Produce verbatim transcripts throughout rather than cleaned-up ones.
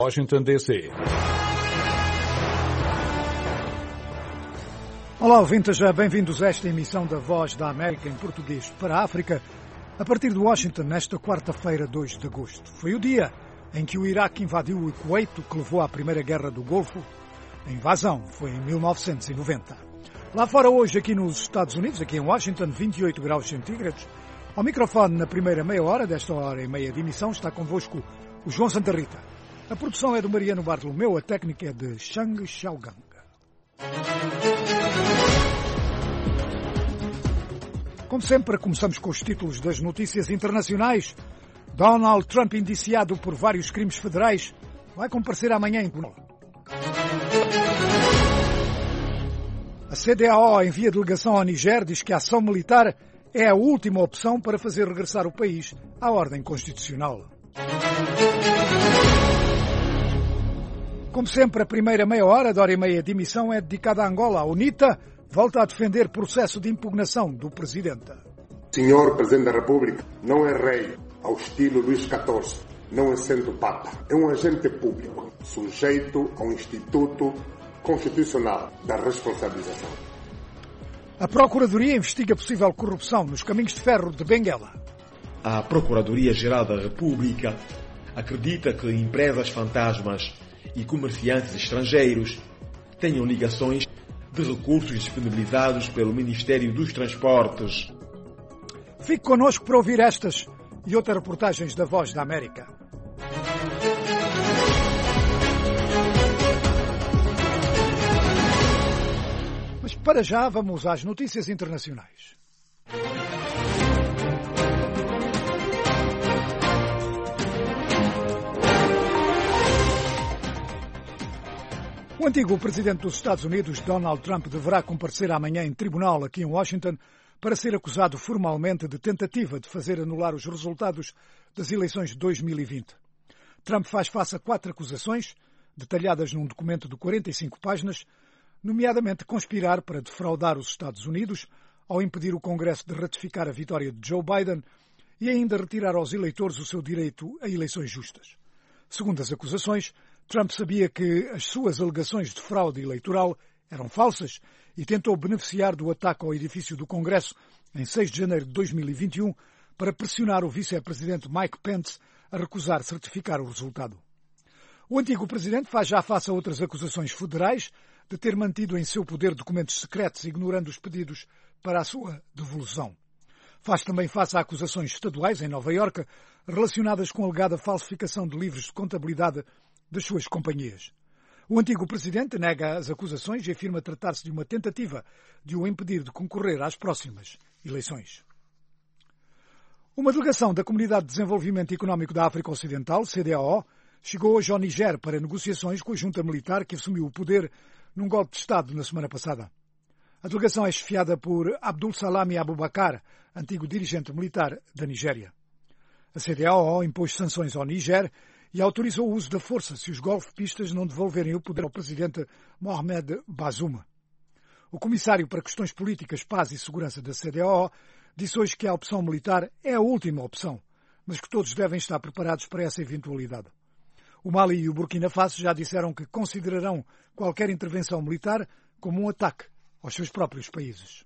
Washington, D C Olá, ouvintes, bem-vindos a esta emissão da Voz da América em português para a África, a partir de Washington, nesta quarta-feira, dois de agosto. Foi o dia em que o Iraque invadiu o Kuwait, que levou à Primeira Guerra do Golfo. A invasão foi em mil novecentos e noventa. Lá fora hoje, aqui nos Estados Unidos, aqui em Washington, vinte e oito graus centígrados. Ao microfone, na primeira meia hora, desta hora e meia de emissão, está convosco o João Santa Rita. A produção é do Mariano Bartolomeu, a técnica é de Shang Xiaogang. Como sempre, começamos com os títulos das notícias internacionais. Donald Trump, indiciado por vários crimes federais, vai comparecer amanhã em tribunal. A C D A O envia delegação ao Niger, diz que a ação militar é a última opção para fazer regressar o país à ordem constitucional. Como sempre, a primeira meia hora, da hora e meia de emissão, é dedicada à Angola. A UNITA volta a defender processo de impugnação do Presidente. Senhor Presidente da República, não é rei ao estilo Luís catorze, não é sendo Papa. É um agente público, sujeito ao Instituto Constitucional da Responsabilização. A Procuradoria investiga possível corrupção nos caminhos de ferro de Benguela. A Procuradoria-Geral da República acredita que empresas fantasmas e comerciantes estrangeiros tenham ligações de recursos disponibilizados pelo Ministério dos Transportes. Fique connosco para ouvir estas e outras reportagens da Voz da América. Mas para já vamos às notícias internacionais. O antigo presidente dos Estados Unidos, Donald Trump, deverá comparecer amanhã em tribunal aqui em Washington para ser acusado formalmente de tentativa de fazer anular os resultados das eleições de dois mil e vinte. Trump faz face a quatro acusações, detalhadas num documento de quarenta e cinco páginas, nomeadamente conspirar para defraudar os Estados Unidos, ao impedir o Congresso de ratificar a vitória de Joe Biden e ainda retirar aos eleitores o seu direito a eleições justas. Segundo as acusações, Trump sabia que as suas alegações de fraude eleitoral eram falsas e tentou beneficiar do ataque ao edifício do Congresso em seis de janeiro de dois mil e vinte e um para pressionar o vice-presidente Mike Pence a recusar certificar o resultado. O antigo presidente faz já face a outras acusações federais de ter mantido em seu poder documentos secretos ignorando os pedidos para a sua devolução. Faz também face a acusações estaduais em Nova Iorque relacionadas com a alegada falsificação de livros de contabilidade das suas companhias. O antigo presidente nega as acusações e afirma tratar-se de uma tentativa de o impedir de concorrer às próximas eleições. Uma delegação da Comunidade de Desenvolvimento Económico da África Ocidental, C D A O, chegou hoje ao Niger para negociações com a junta militar que assumiu o poder num golpe de Estado na semana passada. A delegação é chefiada por Abdul Salami Abubakar, antigo dirigente militar da Nigéria. A C D A O impôs sanções ao Niger e autorizou o uso da força se os golpistas não devolverem o poder ao presidente Mohamed Bazoum. O comissário para questões políticas, paz e segurança da C D A O disse hoje que a opção militar é a última opção, mas que todos devem estar preparados para essa eventualidade. O Mali e o Burkina Faso já disseram que considerarão qualquer intervenção militar como um ataque aos seus próprios países.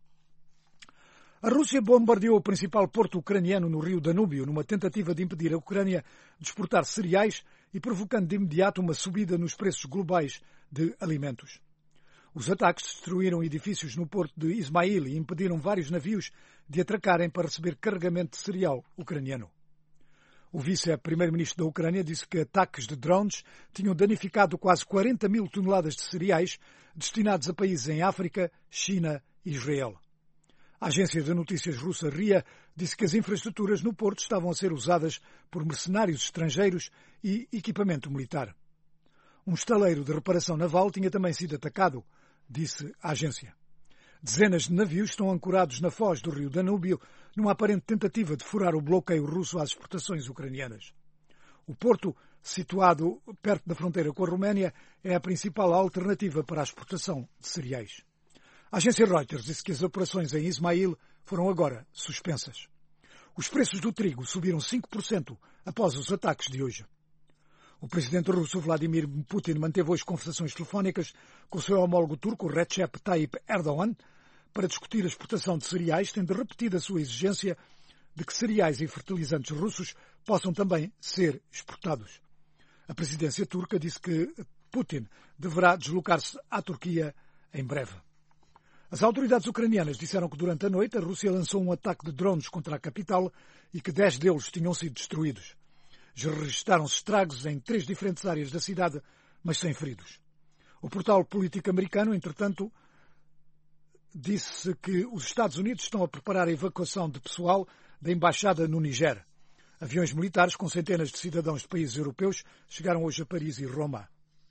A Rússia bombardeou o principal porto ucraniano no rio Danúbio numa tentativa de impedir a Ucrânia de exportar cereais e provocando de imediato uma subida nos preços globais de alimentos. Os ataques destruíram edifícios no porto de Ismail e impediram vários navios de atracarem para receber carregamento de cereal ucraniano. O vice-primeiro-ministro da Ucrânia disse que ataques de drones tinham danificado quase quarenta mil toneladas de cereais destinados a países em África, China e Israel. A agência de notícias russa R I A disse que as infraestruturas no porto estavam a ser usadas por mercenários estrangeiros e equipamento militar. Um estaleiro de reparação naval tinha também sido atacado, disse a agência. Dezenas de navios estão ancorados na foz do rio Danúbio numa aparente tentativa de furar o bloqueio russo às exportações ucranianas. O porto, situado perto da fronteira com a Roménia, é a principal alternativa para a exportação de cereais. A agência Reuters disse que as operações em Ismail foram agora suspensas. Os preços do trigo subiram cinco por cento após os ataques de hoje. O presidente russo Vladimir Putin manteve hoje conversações telefónicas com o seu homólogo turco Recep Tayyip Erdogan para discutir a exportação de cereais, tendo repetido a sua exigência de que cereais e fertilizantes russos possam também ser exportados. A presidência turca disse que Putin deverá deslocar-se à Turquia em breve. As autoridades ucranianas disseram que durante a noite a Rússia lançou um ataque de drones contra a capital e que dez deles tinham sido destruídos. Já registaram-se estragos em três diferentes áreas da cidade, mas sem feridos. O portal político americano, entretanto, disse que os Estados Unidos estão a preparar a evacuação de pessoal da embaixada no Niger. Aviões militares com centenas de cidadãos de países europeus chegaram hoje a Paris e Roma.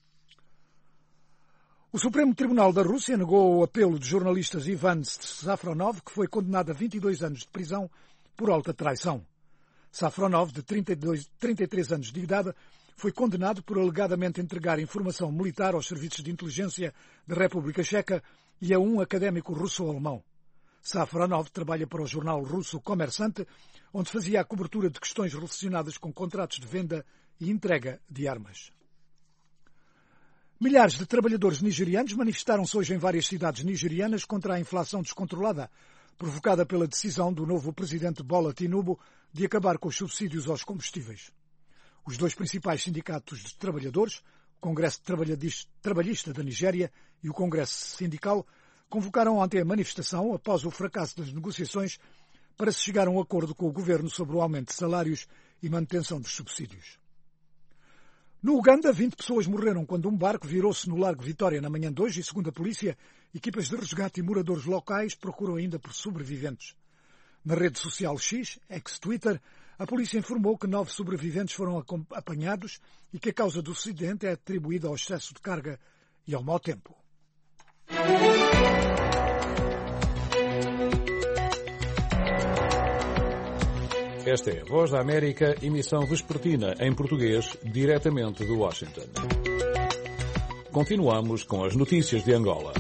O Supremo Tribunal da Rússia negou o apelo de jornalistas Ivan Safronov, que foi condenado a vinte e dois anos de prisão por alta traição. Safronov, de trinta e dois, trinta e três anos de idade, foi condenado por alegadamente entregar informação militar aos serviços de inteligência da República Checa e a um académico russo-alemão. Safronov trabalha para o jornal russo Kommersant, onde fazia a cobertura de questões relacionadas com contratos de venda e entrega de armas. Milhares de trabalhadores nigerianos manifestaram-se hoje em várias cidades nigerianas contra a inflação descontrolada, provocada pela decisão do novo presidente Bola Tinubu de acabar com os subsídios aos combustíveis. Os dois principais sindicatos de trabalhadores, o Congresso Trabalhista da Nigéria e o Congresso Sindical, convocaram ontem a manifestação após o fracasso das negociações para se chegar a um acordo com o governo sobre o aumento de salários e manutenção dos subsídios. No Uganda, vinte pessoas morreram quando um barco virou-se no Largo Vitória na manhã de hoje e, segundo a polícia, equipas de resgate e moradores locais procuram ainda por sobreviventes. Na rede social X, ex-Twitter, a polícia informou que nove sobreviventes foram apanhados e que a causa do acidente é atribuída ao excesso de carga e ao mau tempo. Esta é a Voz da América, emissão vespertina em português, diretamente de Washington. Continuamos com as notícias de Angola.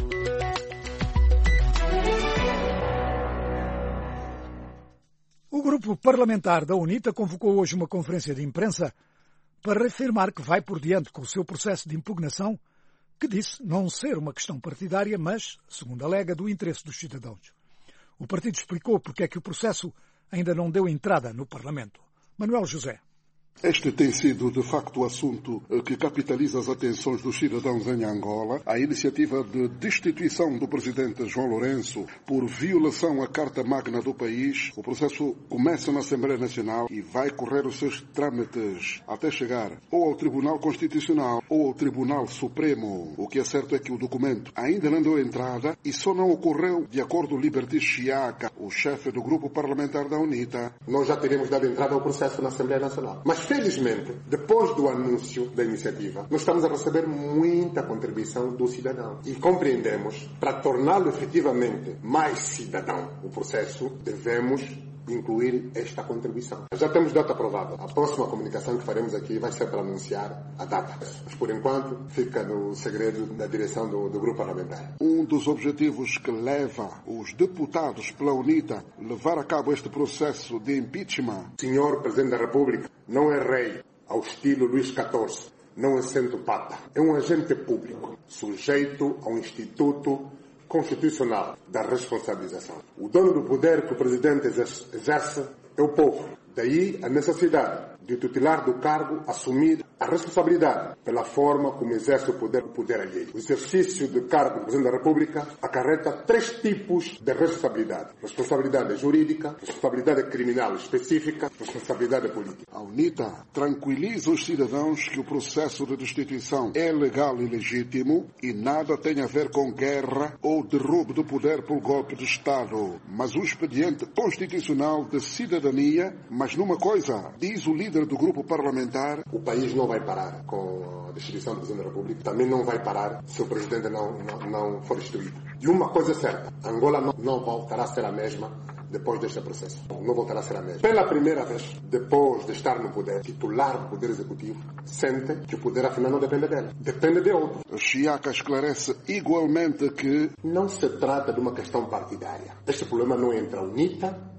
O grupo parlamentar da UNITA convocou hoje uma conferência de imprensa para reafirmar que vai por diante com o seu processo de impugnação, que disse não ser uma questão partidária, mas, segundo alega, do interesse dos cidadãos. O partido explicou porque é que o processo ainda não deu entrada no Parlamento. Manuel José. Este tem sido, de facto, o assunto que capitaliza as atenções dos cidadãos em Angola. A iniciativa de destituição do presidente João Lourenço por violação à Carta Magna do país. O processo começa na Assembleia Nacional e vai correr os seus trâmites até chegar ou ao Tribunal Constitucional ou ao Tribunal Supremo. O que é certo é que o documento ainda não deu entrada e só não ocorreu, de acordo com Liberty Chiaca, o chefe do grupo parlamentar da UNITA. Nós já teríamos dado entrada ao processo na Assembleia Nacional. Mas felizmente, depois do anúncio da iniciativa, nós estamos a receber muita contribuição do cidadão. E compreendemos, para torná-lo efetivamente mais cidadão, o processo, devemos incluir esta contribuição. Já temos data aprovada. A próxima comunicação que faremos aqui vai ser para anunciar a data. Mas, por enquanto, fica no segredo da direção do, do grupo parlamentar. Um dos objetivos que leva os deputados pela UNITA a levar a cabo este processo de impeachment. Senhor Presidente da República não é rei ao estilo Luís catorze, não é centro papa. É um agente público, sujeito ao Instituto Constitucional da Responsabilização. O dono do poder que o Presidente exerce é o povo. Daí a necessidade de o titular do cargo assumir a responsabilidade pela forma como exerce o poder, o poder alheio. O exercício do cargo do Presidente da República acarreta três tipos de responsabilidade. Responsabilidade jurídica, responsabilidade criminal específica, responsabilidade política. A UNITA tranquiliza os cidadãos que o processo de destituição é legal e legítimo e nada tem a ver com guerra ou derrubo do poder por golpe de Estado, mas um expediente constitucional de cidadania. Mas numa coisa, diz o líder do grupo parlamentar, o país não vai parar com a destituição do Presidente da República, também não vai parar se o Presidente não, não, não for destituído. E uma coisa é certa, Angola não, não voltará a ser a mesma depois deste processo. Não voltará a ser a mesma. Pela primeira vez, depois de estar no poder, titular do Poder Executivo, sente que o poder afinal não depende dele. Depende de outro. Chiaca esclarece igualmente que não se trata de uma questão partidária. Este problema não é entre a UNITA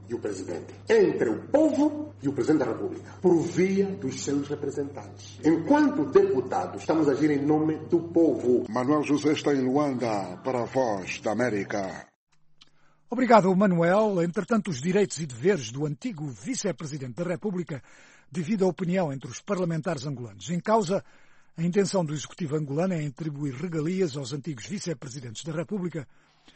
e o Presidente, entre o povo e o Presidente da República, por via dos seus representantes. Enquanto deputados, estamos a agir em nome do povo. Manuel José está em Luanda para a Voz da América. Obrigado, Manuel. Entretanto, os direitos e deveres do antigo vice-presidente da República divide a opinião entre os parlamentares angolanos. Em causa, a intenção do executivo angolano em atribuir regalias aos antigos vice-presidentes da República.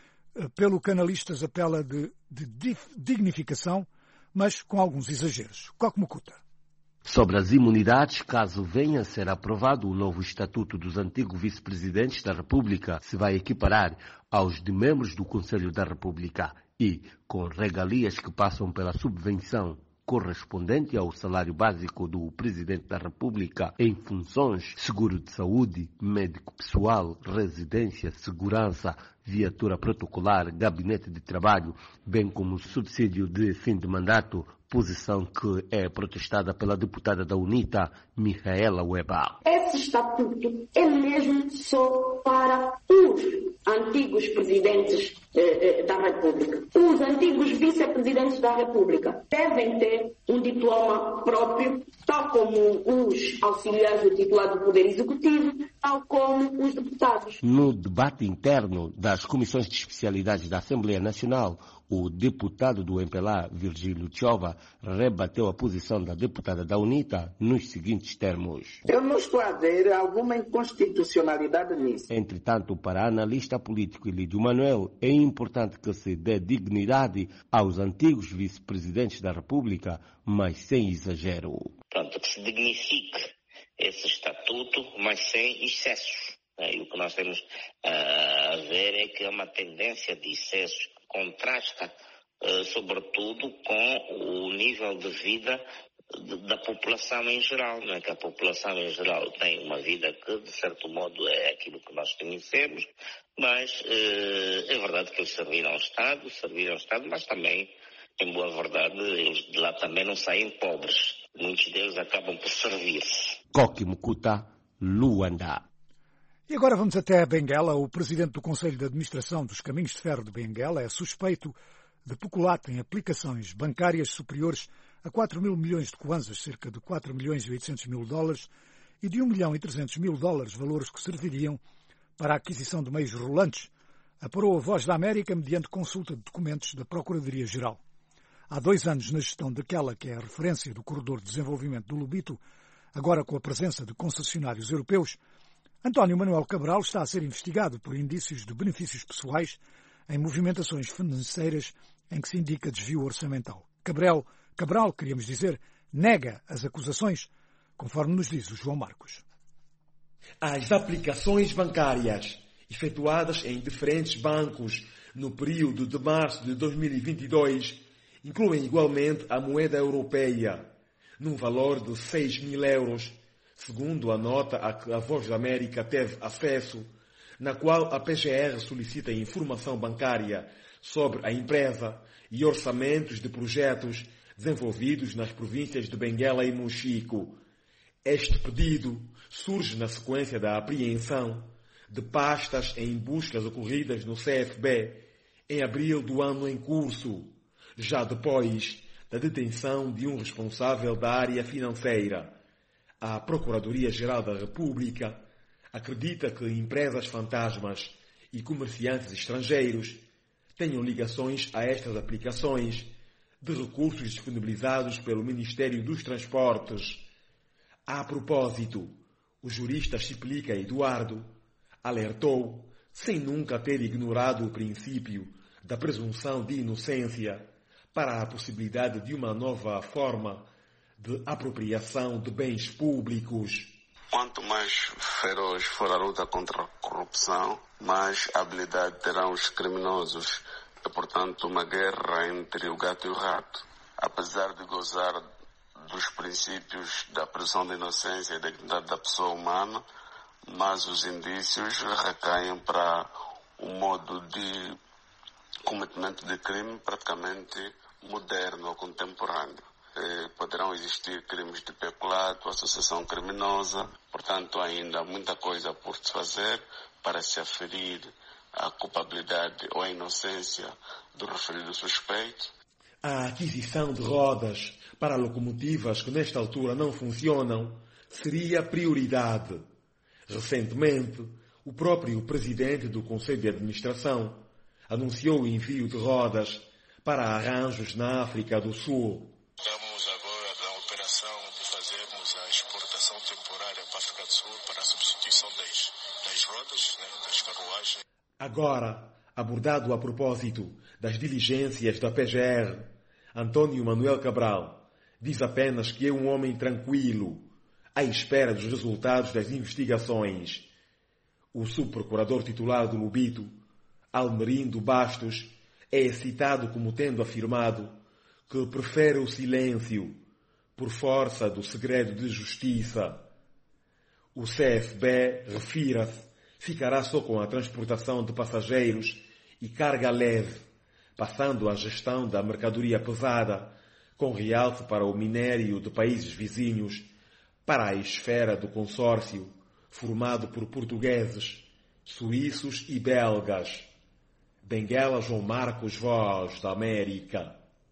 Pelo que analistas apela de, de dignificação, mas com alguns exageros. Coque Mukuta. Sobre as imunidades, caso venha a ser aprovado o novo Estatuto dos antigos vice-presidentes da República, se vai equiparar aos de membros do Conselho da República e com regalias que passam pela subvenção correspondente ao salário básico do Presidente da República em funções, seguro de saúde, médico pessoal, residência, segurança, viatura protocolar, gabinete de trabalho, bem como subsídio de fim de mandato, posição que é protestada pela deputada da UNITA, Micaela Weba. Esse estatuto é mesmo só para os antigos presidentes eh, da República. Os antigos vice-presidentes da República devem ter um diploma próprio, tal como os auxiliares do titular do Poder Executivo, tal como os deputados. No debate interno das comissões de especialidades da Assembleia Nacional, o deputado do M P L A, Virgílio Chova, rebateu a posição da deputada da UNITA nos seguintes termos. Eu não estou a ver alguma inconstitucionalidade nisso. Entretanto, para a analista político Lídio Manuel, é importante que se dê dignidade aos antigos vice-presidentes da República, mas sem exagero. Pronto, que se dignifique esse estatuto, mas sem excessos. E o que nós temos uh, a ver é que é uma tendência de excessos que contrasta, uh, sobretudo, com o nível de vida de, da população em geral, não é? Que a população em geral tem uma vida que, de certo modo, é aquilo que nós conhecemos, mas uh, é verdade que eles serviram ao Estado, serviram ao Estado, mas também, em boa verdade, eles de lá também não saem pobres. Muitos deles acabam por servir-se. Coque Mukuta, Luanda. E agora vamos até Benguela. O presidente do Conselho de Administração dos Caminhos de Ferro de Benguela é suspeito de peculato em aplicações bancárias superiores a quatro mil milhões de kwanzas, cerca de quatro milhões e oitocentos mil dólares, e de um milhão e trezentos mil dólares, valores que serviriam para a aquisição de meios rolantes, apurou a Voz da América mediante consulta de documentos da Procuradoria-Geral. Há dois anos, na gestão daquela que é a referência do Corredor de Desenvolvimento do Lubito, agora com a presença de concessionários europeus, António Manuel Cabral está a ser investigado por indícios de benefícios pessoais em movimentações financeiras em que se indica desvio orçamental. Cabral, Cabral, queríamos dizer, nega as acusações, conforme nos diz o João Marcos. As aplicações bancárias efetuadas em diferentes bancos no período de março de dois mil e vinte e dois incluem igualmente a moeda europeia, num valor de seis mil euros, segundo a nota a que a Voz da América teve acesso, na qual a P G R solicita informação bancária sobre a empresa e orçamentos de projetos desenvolvidos nas províncias de Benguela e Mochico. Este pedido surge na sequência da apreensão de pastas em buscas ocorridas no C F B em abril do ano em curso, já depois da detenção de um responsável da área financeira. A Procuradoria-Geral da República acredita que empresas fantasmas e comerciantes estrangeiros tenham ligações a estas aplicações de recursos disponibilizados pelo Ministério dos Transportes. A propósito, o jurista Chiplica Eduardo alertou, sem nunca ter ignorado o princípio da presunção de inocência, para a possibilidade de uma nova forma de apropriação de bens públicos. Quanto mais feroz for a luta contra a corrupção, mais habilidade terão os criminosos. É, portanto, uma guerra entre o gato e o rato. Apesar de gozar dos princípios da presunção de inocência e da dignidade da pessoa humana, mas os indícios recaem para um modo de cometimento de crime praticamente moderno ou contemporâneo. Poderão existir crimes de peculato, associação criminosa, portanto ainda há muita coisa por se fazer para se aferir a culpabilidade ou a inocência do referido suspeito. A aquisição de rodas para locomotivas que nesta altura não funcionam seria prioridade. Recentemente, o próprio presidente do Conselho de Administração anunciou o envio de rodas para arranjos na África do Sul. Estamos agora na operação de fazermos a exportação temporária para a África do Sul para a substituição das, das rodas, né, das carruagens. Agora, abordado a propósito das diligências da P G R, António Manuel Cabral diz apenas que é um homem tranquilo, à espera dos resultados das investigações. O subprocurador titular do Lubito, Almerindo Bastos, é citado como tendo afirmado que prefere o silêncio por força do segredo de justiça. O C F B, refira-se, ficará só com a transportação de passageiros e carga leve, passando a gestão da mercadoria pesada, com realce para o minério de países vizinhos, para a esfera do consórcio, formado por portugueses, suíços e belgas. Benguela João Marcos, Voz da América.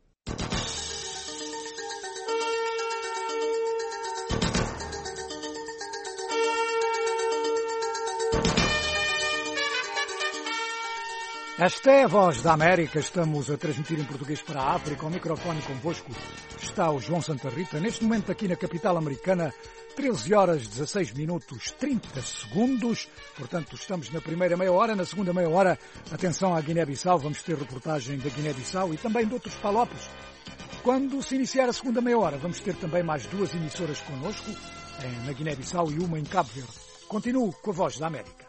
Esta é a Voz da América. Estamos a transmitir em português para a África. Ao microfone convosco está o João Santa Rita. Neste momento aqui na capital americana, treze horas, dezasseis minutos, trinta segundos. Portanto, estamos na primeira meia hora. Na segunda meia hora, atenção à Guiné-Bissau. Vamos ter reportagem da Guiné-Bissau e também de outros palopes. Quando se iniciar a segunda meia hora, vamos ter também mais duas emissoras connosco, na Guiné-Bissau e uma em Cabo Verde. Continuo com a Voz da América.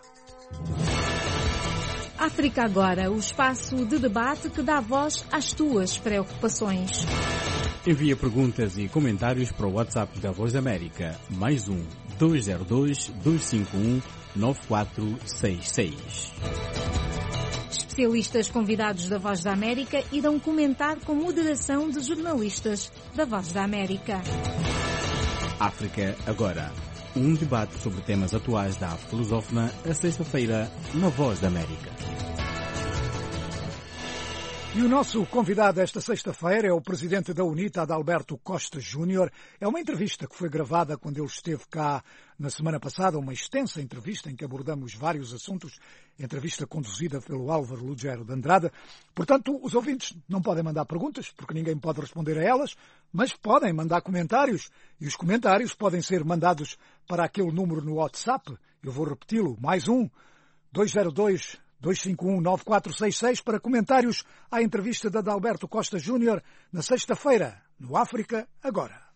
África Agora, o espaço de debate que dá voz às tuas preocupações. Envia perguntas e comentários para o WhatsApp da Voz da América, mais um, dois zero dois, dois cinco um, nove quatro seis seis. Especialistas convidados da Voz da América irão comentar com moderação de jornalistas da Voz da América. África Agora. Um debate sobre temas atuais da África lusófona, a sexta-feira, na Voz da América. E o nosso convidado esta sexta-feira é o presidente da UNITA, Adalberto Costa Júnior. É uma entrevista que foi gravada quando ele esteve cá na semana passada, uma extensa entrevista em que abordamos vários assuntos, entrevista conduzida pelo Álvaro Lugero de Andrade. Portanto, os ouvintes não podem mandar perguntas, porque ninguém pode responder a elas, mas podem mandar comentários, e os comentários podem ser mandados para aquele número no WhatsApp. Eu vou repeti-lo, mais um, dois zero dois, dois cinco um, nove quatro seis seis, para comentários à entrevista de Adalberto Costa Júnior na sexta-feira, no África Agora.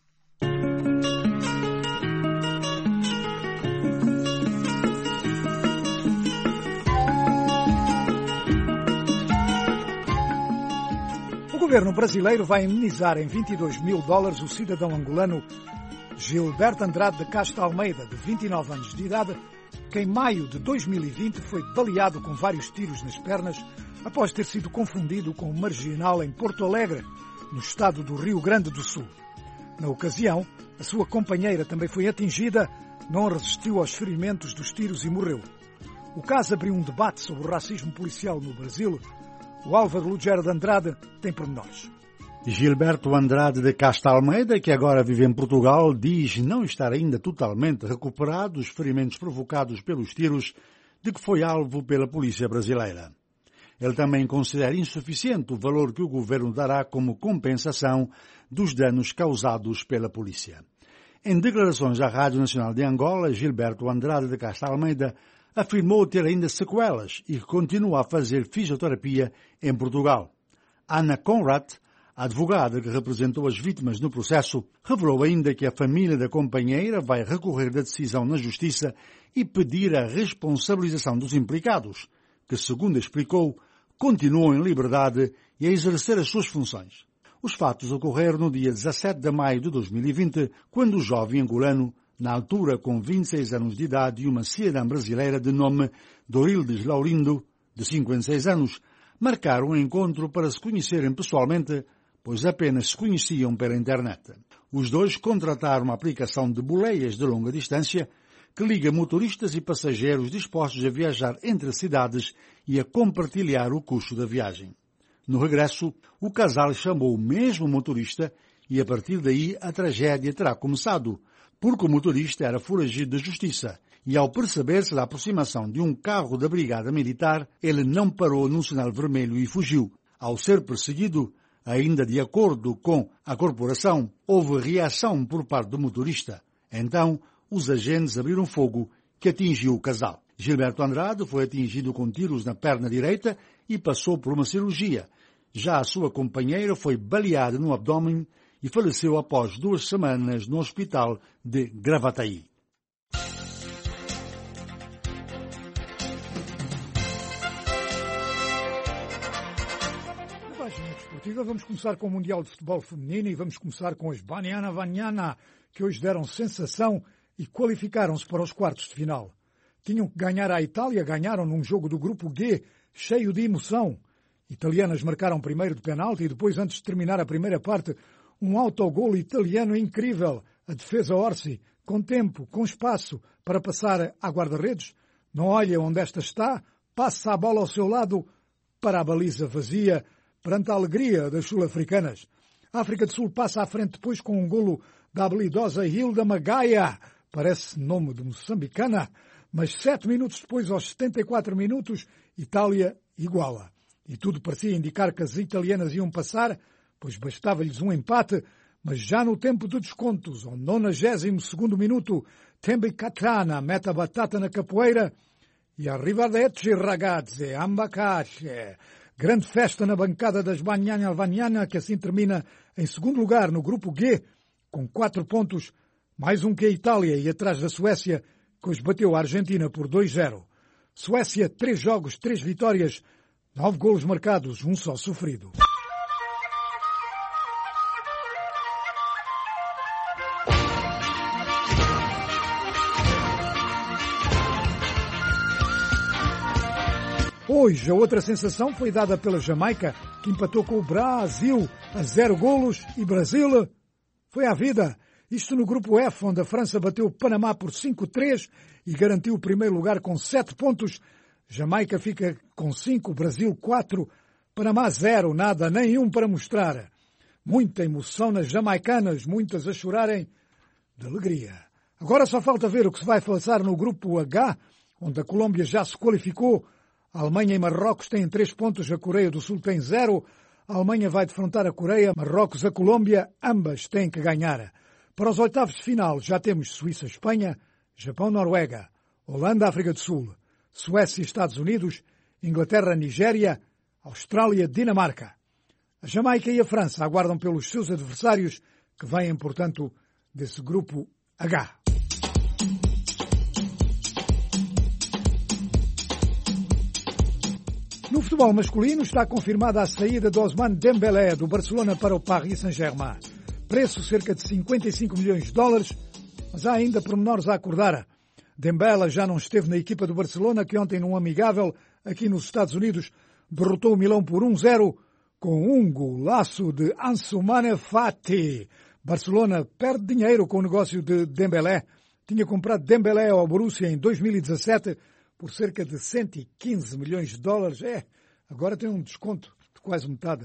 O governo brasileiro vai indenizar em vinte e dois mil dólares o cidadão angolano Gilberto Andrade de Castro Almeida, de vinte e nove anos de idade, que em maio de dois mil e vinte foi baleado com vários tiros nas pernas após ter sido confundido com um marginal em Porto Alegre, no estado do Rio Grande do Sul. Na ocasião, a sua companheira também foi atingida, não resistiu aos ferimentos dos tiros e morreu. O caso abriu um debate sobre o racismo policial no Brasil. O Álvaro Lugero de Andrade tem pormenores. Gilberto Andrade de Castro Almeida, que agora vive em Portugal, diz não estar ainda totalmente recuperado dos ferimentos provocados pelos tiros de que foi alvo pela polícia brasileira. Ele também considera insuficiente o valor que o governo dará como compensação dos danos causados pela polícia. Em declarações à Rádio Nacional de Angola, Gilberto Andrade de Castro Almeida afirmou ter ainda sequelas e que continua a fazer fisioterapia em Portugal. Ana Conrad, a advogada que representou as vítimas no processo, revelou ainda que a família da companheira vai recorrer da decisão na Justiça e pedir a responsabilização dos implicados, que, segundo explicou, continuam em liberdade e a exercer as suas funções. Os fatos ocorreram no dia dezassete de maio de dois mil e vinte, quando o jovem angolano, na altura com vinte e seis anos de idade, e uma cidadã brasileira de nome Dorildes Laurindo, de cinquenta e seis anos, marcaram um encontro para se conhecerem pessoalmente, pois apenas se conheciam pela internet. Os dois contrataram uma aplicação de boleias de longa distância que liga motoristas e passageiros dispostos a viajar entre cidades e a compartilhar o custo da viagem. No regresso, o casal chamou o mesmo motorista e a partir daí a tragédia terá começado, porque o motorista era foragido da justiça e ao perceber-se da aproximação de um carro da Brigada Militar, ele não parou num sinal vermelho e fugiu. Ao ser perseguido, ainda de acordo com a corporação, houve reação por parte do motorista. Então, os agentes abriram fogo que atingiu o casal. Gilberto Andrade foi atingido com tiros na perna direita e passou por uma cirurgia. Já a sua companheira foi baleada no abdômen e faleceu após duas semanas no hospital de Gravataí. Na página desportiva vamos começar com o Mundial de Futebol Feminino e vamos começar com as Banyana Banyana, que hoje deram sensação e qualificaram-se para os quartos de final. Tinham que ganhar à Itália, ganharam num jogo do grupo G, cheio de emoção. Italianas marcaram primeiro de penalti e depois, antes de terminar a primeira parte, um autogolo italiano incrível. A defesa Orsi, com tempo, com espaço para passar à guarda-redes. Não olha onde esta está, passa a bola ao seu lado para a baliza vazia, perante a alegria das sul-africanas. A África do Sul passa à frente depois com um golo da habilidosa Hilda Magaia. Parece nome de moçambicana, mas sete minutos depois, aos setenta e quatro minutos, Itália iguala. E tudo parecia indicar que as italianas iam passar, pois bastava-lhes um empate, mas já no tempo de descontos, ao nonagésimo segundo minuto, Tembe Katana mete a batata na capoeira e arrivederci ragazze, ambacasce. Grande festa na bancada das Banyana Banyana, que assim termina em segundo lugar no grupo G, com quatro pontos, mais um que a Itália e atrás da Suécia, que hoje bateu a Argentina por dois a zero. Suécia, três jogos, três vitórias, nove golos marcados, um só sofrido. Hoje, a outra sensação foi dada pela Jamaica, que empatou com o Brasil a zero golos, e Brasil foi à vida. Isto no grupo F, onde a França bateu o Panamá por cinco a três e garantiu o primeiro lugar com sete pontos. Jamaica fica com cinco, Brasil quatro, Panamá zero, nada, nenhum para mostrar. Muita emoção nas jamaicanas, muitas a chorarem de alegria. Agora só falta ver o que se vai passar no grupo H, onde a Colômbia já se qualificou. A Alemanha e Marrocos têm três pontos, a Coreia do Sul tem zero. A Alemanha vai defrontar a Coreia, Marrocos a Colômbia, ambas têm que ganhar. Para os oitavos de final já temos Suíça-Espanha, Japão-Noruega, Holanda-África do Sul, Suécia e Estados Unidos, Inglaterra-Nigéria, Austrália-Dinamarca. A Jamaica e a França aguardam pelos seus adversários, que vêm, portanto, desse grupo H. No futebol masculino está confirmada a saída de Ousmane Dembélé do Barcelona para o Paris Saint-Germain. Preço cerca de cinquenta e cinco milhões de dólares, mas há ainda pormenores a acordar. Dembélé já não esteve na equipa do Barcelona, que ontem num amigável aqui nos Estados Unidos derrotou o Milão por um a zero com um golaço de Ansu Fati. Barcelona perde dinheiro com o negócio de Dembélé. Tinha comprado Dembélé ao Borussia em dois mil e dezassete por cerca de cento e quinze milhões de dólares. É, agora tem um desconto de quase metade.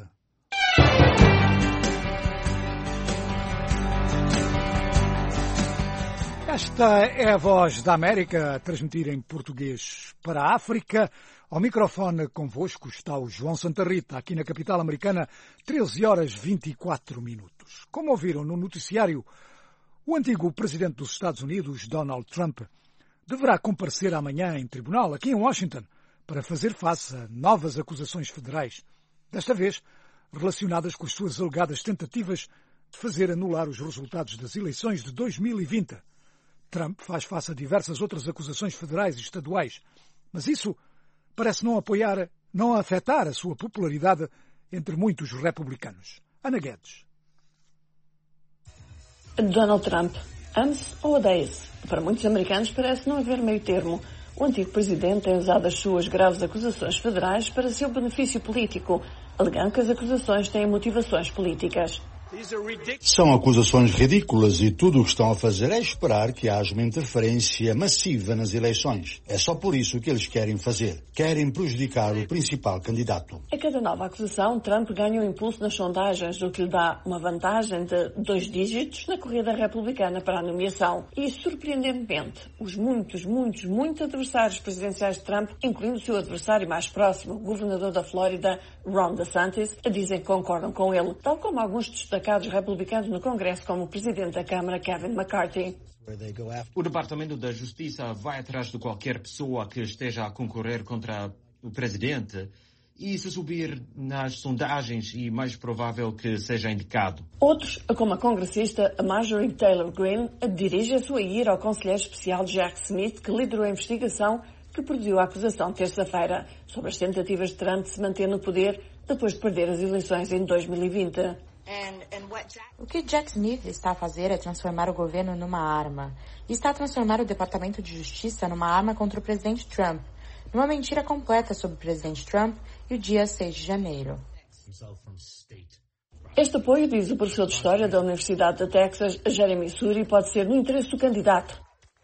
Esta é a Voz da América, a transmitir em português para a África. Ao microfone convosco está o João Santa Rita, aqui na capital americana, treze horas e vinte e quatro minutos. Como ouviram no noticiário, o antigo presidente dos Estados Unidos, Donald Trump, deverá comparecer amanhã em tribunal, aqui em Washington, para fazer face a novas acusações federais, desta vez relacionadas com as suas alegadas tentativas de fazer anular os resultados das eleições de dois mil e vinte. Trump faz face a diversas outras acusações federais e estaduais, mas isso parece não apoiar, não afetar a sua popularidade entre muitos republicanos. Ana Guedes. Donald Trump, ame-se ou odeia-se? Para muitos americanos parece não haver meio termo. O antigo presidente tem usado as suas graves acusações federais para seu benefício político, alegando que as acusações têm motivações políticas. São acusações ridículas e tudo o que estão a fazer é esperar que haja uma interferência massiva nas eleições. É só por isso que eles querem fazer. Querem prejudicar o principal candidato. A cada nova acusação, Trump ganha um impulso nas sondagens, o que lhe dá uma vantagem de dois dígitos na corrida republicana para a nomeação. E, surpreendentemente, os muitos, muitos, muitos adversários presidenciais de Trump, incluindo o seu adversário mais próximo, o governador da Flórida, Ron DeSantis, dizem que concordam com ele, tal como alguns destacados republicanos no Congresso, como o presidente da Câmara, Kevin McCarthy. O Departamento da Justiça vai atrás de qualquer pessoa que esteja a concorrer contra o presidente e, se subir nas sondagens, é mais provável que seja indicado. Outros, como a congressista Marjorie Taylor Greene, dirige a sua ira ao conselheiro especial Jack Smith, que liderou a investigação que produziu a acusação terça-feira sobre as tentativas de Trump de se manter no poder depois de perder as eleições em dois mil e vinte. O que Jack Smith está a fazer é transformar o governo numa arma. E está a transformar o Departamento de Justiça numa arma contra o presidente Trump. Numa mentira completa sobre o presidente Trump e o dia seis de janeiro. Este apoio, diz o professor de História da Universidade de Texas, Jeremy Suri, pode ser no interesse do candidato.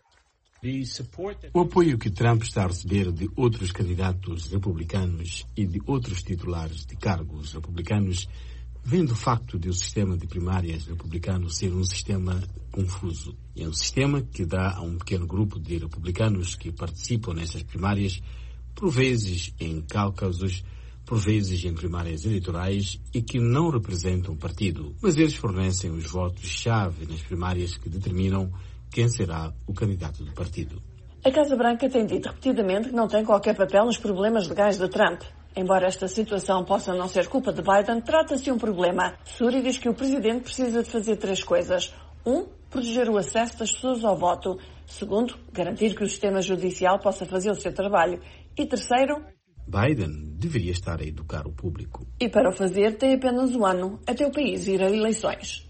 O apoio que Trump está a receber de outros candidatos republicanos e de outros titulares de cargos republicanos vem do facto de o sistema de primárias republicano ser um sistema confuso. É um sistema que dá a um pequeno grupo de republicanos que participam nessas primárias, por vezes em caucasos, por vezes em primárias eleitorais e que não representam o partido, mas eles fornecem os votos-chave nas primárias que determinam quem será o candidato do partido. A Casa Branca tem dito repetidamente que não tem qualquer papel nos problemas legais de Trump. Embora esta situação possa não ser culpa de Biden, trata-se de um problema. Suri diz que o presidente precisa de fazer três coisas. Um, proteger o acesso das pessoas ao voto. Segundo, garantir que o sistema judicial possa fazer o seu trabalho. E terceiro, Biden deveria estar a educar o público. E para o fazer tem apenas um ano até o país ir a eleições.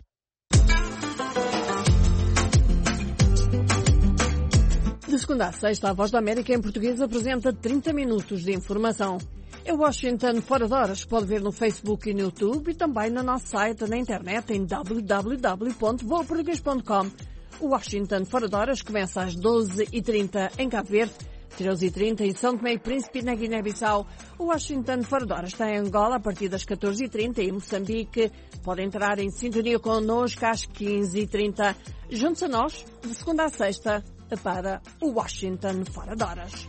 De segunda a sexta, a Voz da América em português apresenta trinta minutos de informação. É Washington Fora de Horas, pode ver no Facebook e no YouTube e também no nosso site na internet em w w w ponto boa português ponto com. O Washington Fora de Horas começa às doze e trinta em Cabo Verde, treze e trinta em São Tomé e Príncipe na Guiné-Bissau. O Washington Fora de Horas está em Angola a partir das catorze e trinta e em Moçambique. Pode entrar em sintonia connosco às quinze e trinta. Junte-se a nós, de segunda a sexta, para o Washington Fora de Horas.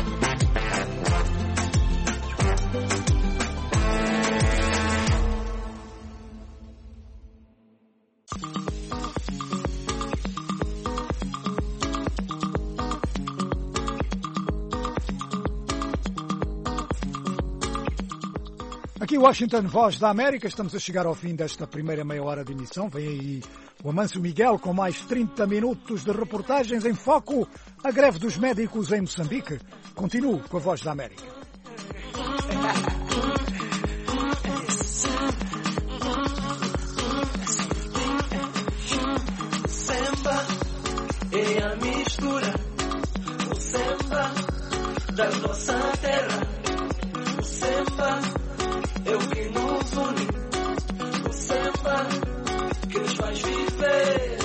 Aqui Washington, Voz da América, estamos a chegar ao fim desta primeira meia hora de emissão. Vem aí o Amâncio Miguel com mais trinta minutos de reportagens em foco. A greve dos médicos em Moçambique. Continuo com a Voz da América. Samba é a mistura, o samba da nossa terra, o samba é o que nos une, o samba que nos faz viver.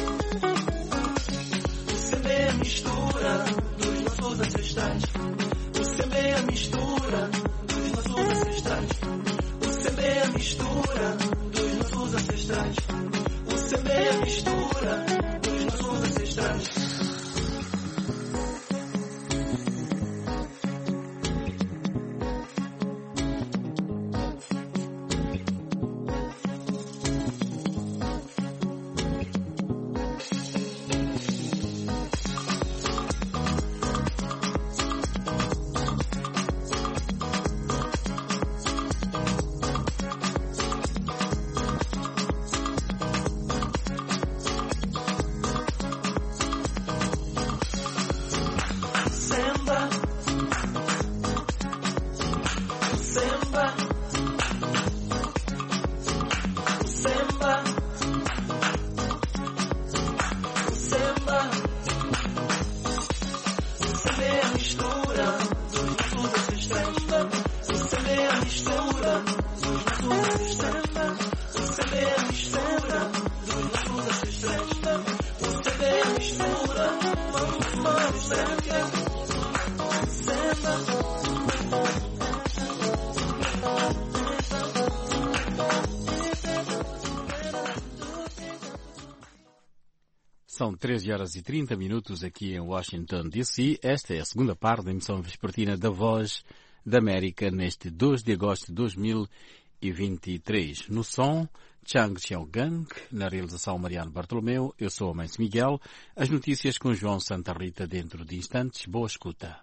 O samba é a mistura dos nossos ancestrais. O samba é a mistura dos nossos ancestrais. O samba é a mistura dos nossos ancestrais. O samba é a mistura dos nossos ancestrais. Mistura, mistura, mistura, mistura, mistura, mistura, mistura, São treze horas e trinta minutos aqui em Washington, D C. Esta é a segunda parte da emissão vespertina da Voz da América neste dois de agosto de dois mil e vinte e três. No som, Chang Xiaogang, na realização Mariano Bartolomeu, eu sou o Mendes Miguel. As notícias com João Santa Rita dentro de instantes. Boa escuta.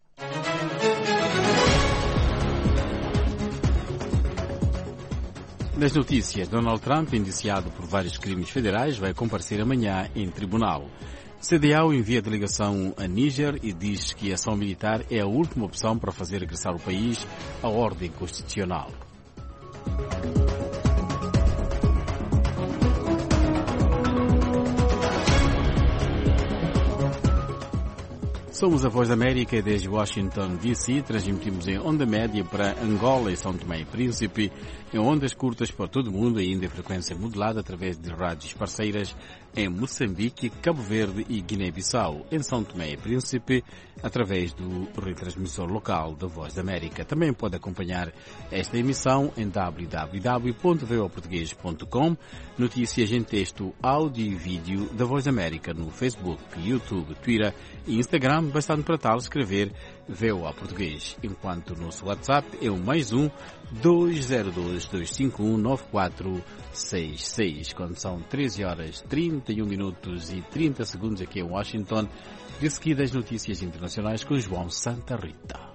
Nas notícias, Donald Trump, indiciado por vários crimes federais, vai comparecer amanhã em tribunal. C D A O envia delegação a Níger e diz que a ação militar é a última opção para fazer regressar o país à ordem constitucional. Somos a Voz da América e desde Washington, D C transmitimos em onda média para Angola e São Tomé e Príncipe, em ondas curtas para todo o mundo e ainda em frequência modulada através de rádios parceiras em Moçambique, Cabo Verde e Guiné-Bissau, em São Tomé e Príncipe, através do retransmissor local da Voz da América. Também pode acompanhar esta emissão em w w w ponto v o português ponto com, notícias em texto, áudio e vídeo da Voz da América no Facebook, YouTube, Twitter e Instagram, bastante para tal escrever V O A Português, enquanto o nosso WhatsApp é o mais um dois zero dois, dois cinco um, nove quatro seis seis. Quando são treze horas, trinta e um minutos e trinta segundos aqui em Washington, de seguida as notícias internacionais com João Santa Rita.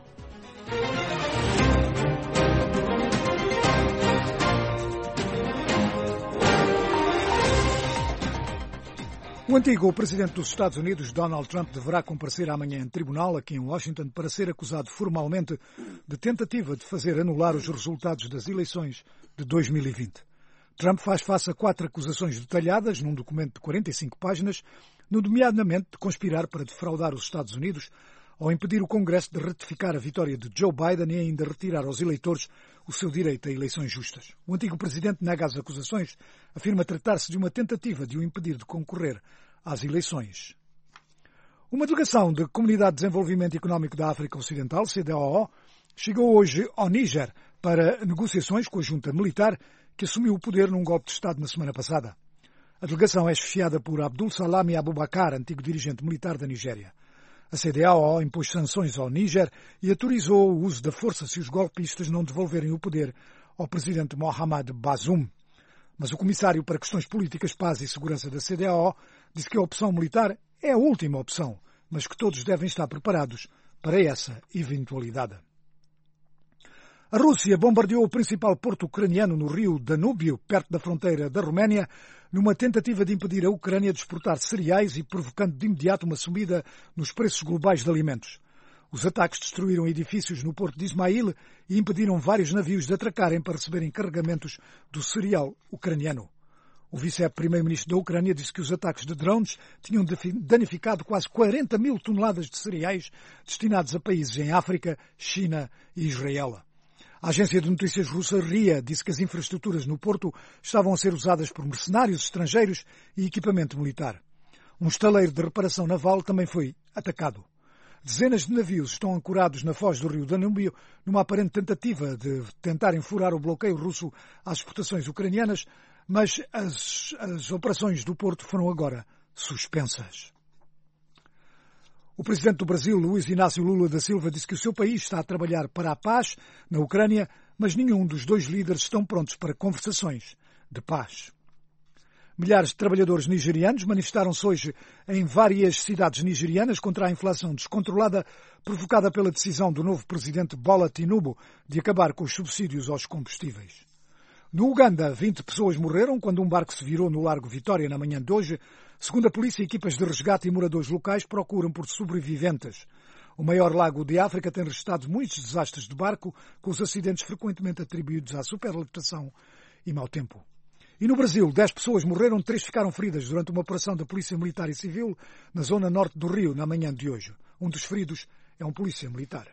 O antigo presidente dos Estados Unidos, Donald Trump, deverá comparecer amanhã em tribunal aqui em Washington para ser acusado formalmente de tentativa de fazer anular os resultados das eleições de dois mil e vinte. Trump faz face a quatro acusações detalhadas num documento de quarenta e cinco páginas, nomeadamente de conspirar para defraudar os Estados Unidos ao impedir o Congresso de ratificar a vitória de Joe Biden e ainda retirar aos eleitores o seu direito a eleições justas. O antigo presidente nega as acusações, afirma tratar-se de uma tentativa de o impedir de concorrer às eleições. Uma delegação da Comunidade de Desenvolvimento Económico da África Ocidental, C D A O, chegou hoje ao Níger para negociações com a junta militar que assumiu o poder num golpe de Estado na semana passada. A delegação é chefiada por Abdul Salami Abubakar, antigo dirigente militar da Nigéria. A C D A O impôs sanções ao Níger e autorizou o uso da força se os golpistas não devolverem o poder ao presidente Mohamed Bazoum. Mas o comissário para questões políticas, paz e segurança da C D A O disse que a opção militar é a última opção, mas que todos devem estar preparados para essa eventualidade. A Rússia bombardeou o principal porto ucraniano no rio Danúbio, perto da fronteira da Roménia, numa tentativa de impedir a Ucrânia de exportar cereais e provocando de imediato uma subida nos preços globais de alimentos. Os ataques destruíram edifícios no porto de Ismail e impediram vários navios de atracarem para receberem carregamentos do cereal ucraniano. O vice-primeiro-ministro da Ucrânia disse que os ataques de drones tinham danificado quase quarenta mil toneladas de cereais destinados a países em África, China e Israel. A agência de notícias russa R I A disse que as infraestruturas no porto estavam a ser usadas por mercenários estrangeiros e equipamento militar. Um estaleiro de reparação naval também foi atacado. Dezenas de navios estão ancorados na foz do rio Danúbio numa aparente tentativa de tentarem furar o bloqueio russo às exportações ucranianas, mas as, as operações do porto foram agora suspensas. O presidente do Brasil, Luiz Inácio Lula da Silva, disse que o seu país está a trabalhar para a paz na Ucrânia, mas nenhum dos dois líderes estão prontos para conversações de paz. Milhares de trabalhadores nigerianos manifestaram-se hoje em várias cidades nigerianas contra a inflação descontrolada provocada pela decisão do novo presidente Bola Tinubu de acabar com os subsídios aos combustíveis. No Uganda, vinte pessoas morreram quando um barco se virou no Largo Vitória na manhã de hoje. Segundo a polícia, equipas de resgate e moradores locais procuram por sobreviventes. O maior lago de África tem registrado muitos desastres de barco, com os acidentes frequentemente atribuídos à superlotação e mau tempo. E no Brasil, dez pessoas morreram, três ficaram feridas durante uma operação da Polícia Militar e Civil na zona norte do Rio na manhã de hoje. Um dos feridos é um polícia militar.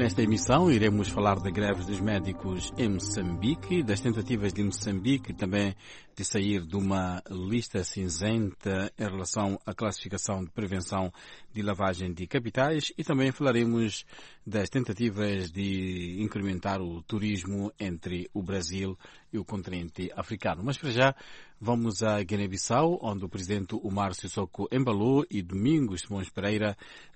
Nesta emissão iremos falar da greve dos médicos em Moçambique, das tentativas de Moçambique também de sair de uma lista cinzenta em relação à classificação de prevenção de lavagem de capitais e também falaremos das tentativas de incrementar o turismo entre o Brasil e o continente africano. Mas para já vamos a Guiné-Bissau, onde o presidente Omar Sissoko Embalo e Domingos Simões Pereira,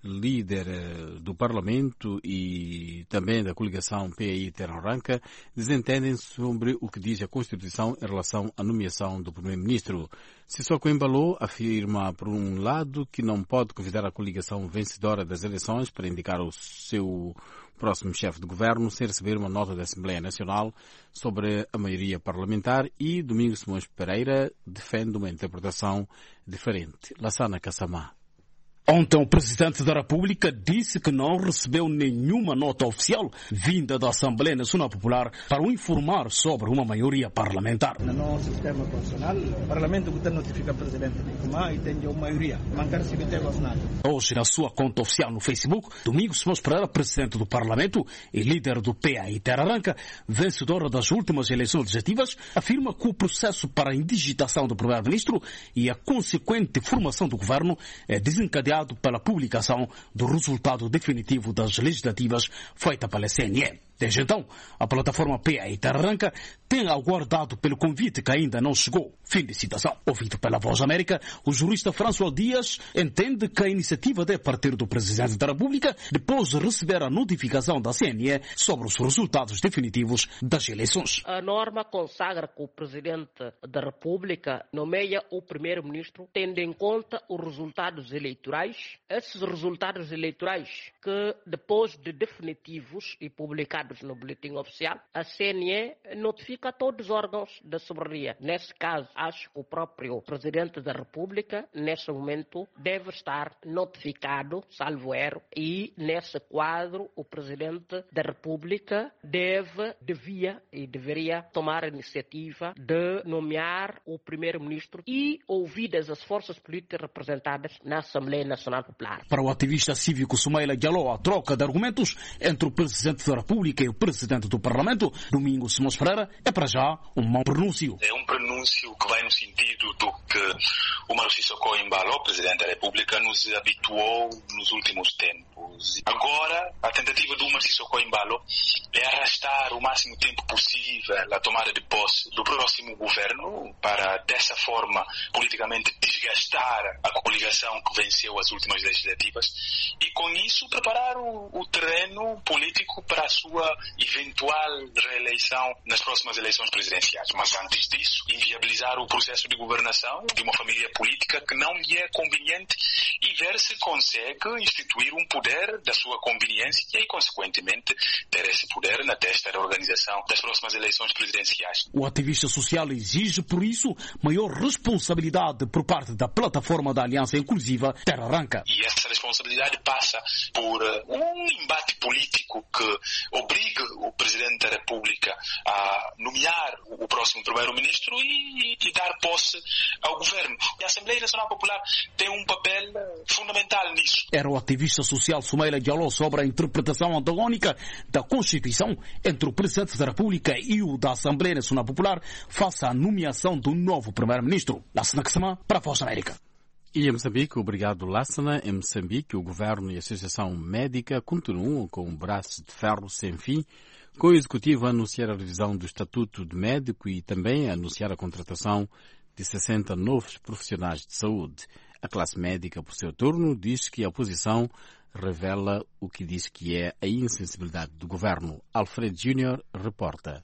líder do Parlamento e também da coligação P A I Terra Branca, desentendem sobre o que diz a Constituição em relação à nomeação do primeiro-ministro. Sissoko Embalo afirma, por um lado, que não pode convidar a coligação vencedora das eleições para indicar o seu próximo chefe de governo sem receber uma nota da Assembleia Nacional sobre a maioria parlamentar, e Domingos Simões Pereira defende uma interpretação diferente. Lassana Kassamá. Ontem, o presidente da República disse que não recebeu nenhuma nota oficial vinda da Assembleia Nacional Popular para o informar sobre uma maioria parlamentar. No nosso sistema constitucional, o Parlamento tem notifica o presidente e tem uma maioria. Mancar-se que tem nada. Hoje, na sua conta oficial no Facebook, Domingos Simões Pereira, presidente do Parlamento e líder do P A I Terra Branca, vencedora das últimas eleições legislativas, afirma que o processo para a indigitação do primeiro-ministro e a consequente formação do governo é desencadeado pela publicação do resultado definitivo das legislativas feita pela C N E. Desde então, a plataforma P A I Terra Branca tem aguardado pelo convite que ainda não chegou. Fim de citação. Ouvido pela Voz da América, o jurista François Dias entende que a iniciativa deve partir do Presidente da República depois de receber a notificação da C N E sobre os resultados definitivos das eleições. A norma consagra que o Presidente da República nomeia o Primeiro-Ministro tendo em conta os resultados eleitorais. Esses resultados eleitorais que, depois de definitivos e publicados no boletim oficial, a C N E notifica a todos os órgãos da soberania. Nesse caso, acho que o próprio Presidente da República, nesse momento, deve estar notificado, salvo erro, e nesse quadro o Presidente da República deve, devia e deveria tomar a iniciativa de nomear o Primeiro-Ministro e ouvidas as forças políticas representadas na Assembleia Nacional Popular. Para o ativista cívico Sumaila Diallo, a troca de argumentos entre o Presidente da República e o Presidente do Parlamento, Domingos Simões Pereira, é para já um mau pronúncio. É um pronúncio que vai no sentido do que Omar Sissoko Embalo, Presidente da República, nos habituou nos últimos tempos. Agora, a tentativa do Omar Sissoko Embalo é arrastar o máximo tempo possível a tomada de posse do próximo governo para, dessa forma, politicamente desgastar a coligação que venceu as últimas legislativas e, com isso, preparar o, o terreno político para a sua eventual reeleição nas próximas eleições presidenciais. Mas, antes disso, inviabilizar o processo de governação de uma família política que não lhe é conveniente e ver se consegue instituir um poder da sua conveniência e, consequentemente, ter esse poder na testa da organização das próximas eleições presidenciais. O ativista social exige, por isso, maior responsabilidade por parte da plataforma da Aliança Inclusiva Terra Branca. E essa responsabilidade passa por um embate político que obrigue o Presidente da República a nomear o próximo Primeiro-Ministro e, e dar posse ao governo. E a Assembleia Nacional Popular tem um papel fundamental nisso. Era o ativista social Sumaila Diallo sobre a interpretação antagónica da Constituição entre o Presidente da República e o da Assembleia Nacional Popular face à nomeação do novo Primeiro-Ministro. Lassana Kassamá, para a Voz da América. E em Moçambique, obrigado Lassana. Em Moçambique, o Governo e a Associação Médica continuam com um braço de ferro sem fim, com o Executivo a anunciar a revisão do Estatuto de Médico e também a anunciar a contratação de sessenta novos profissionais de saúde. A classe médica, por seu turno, diz que a oposição revela o que diz que é a insensibilidade do Governo. Alfred Júnior reporta.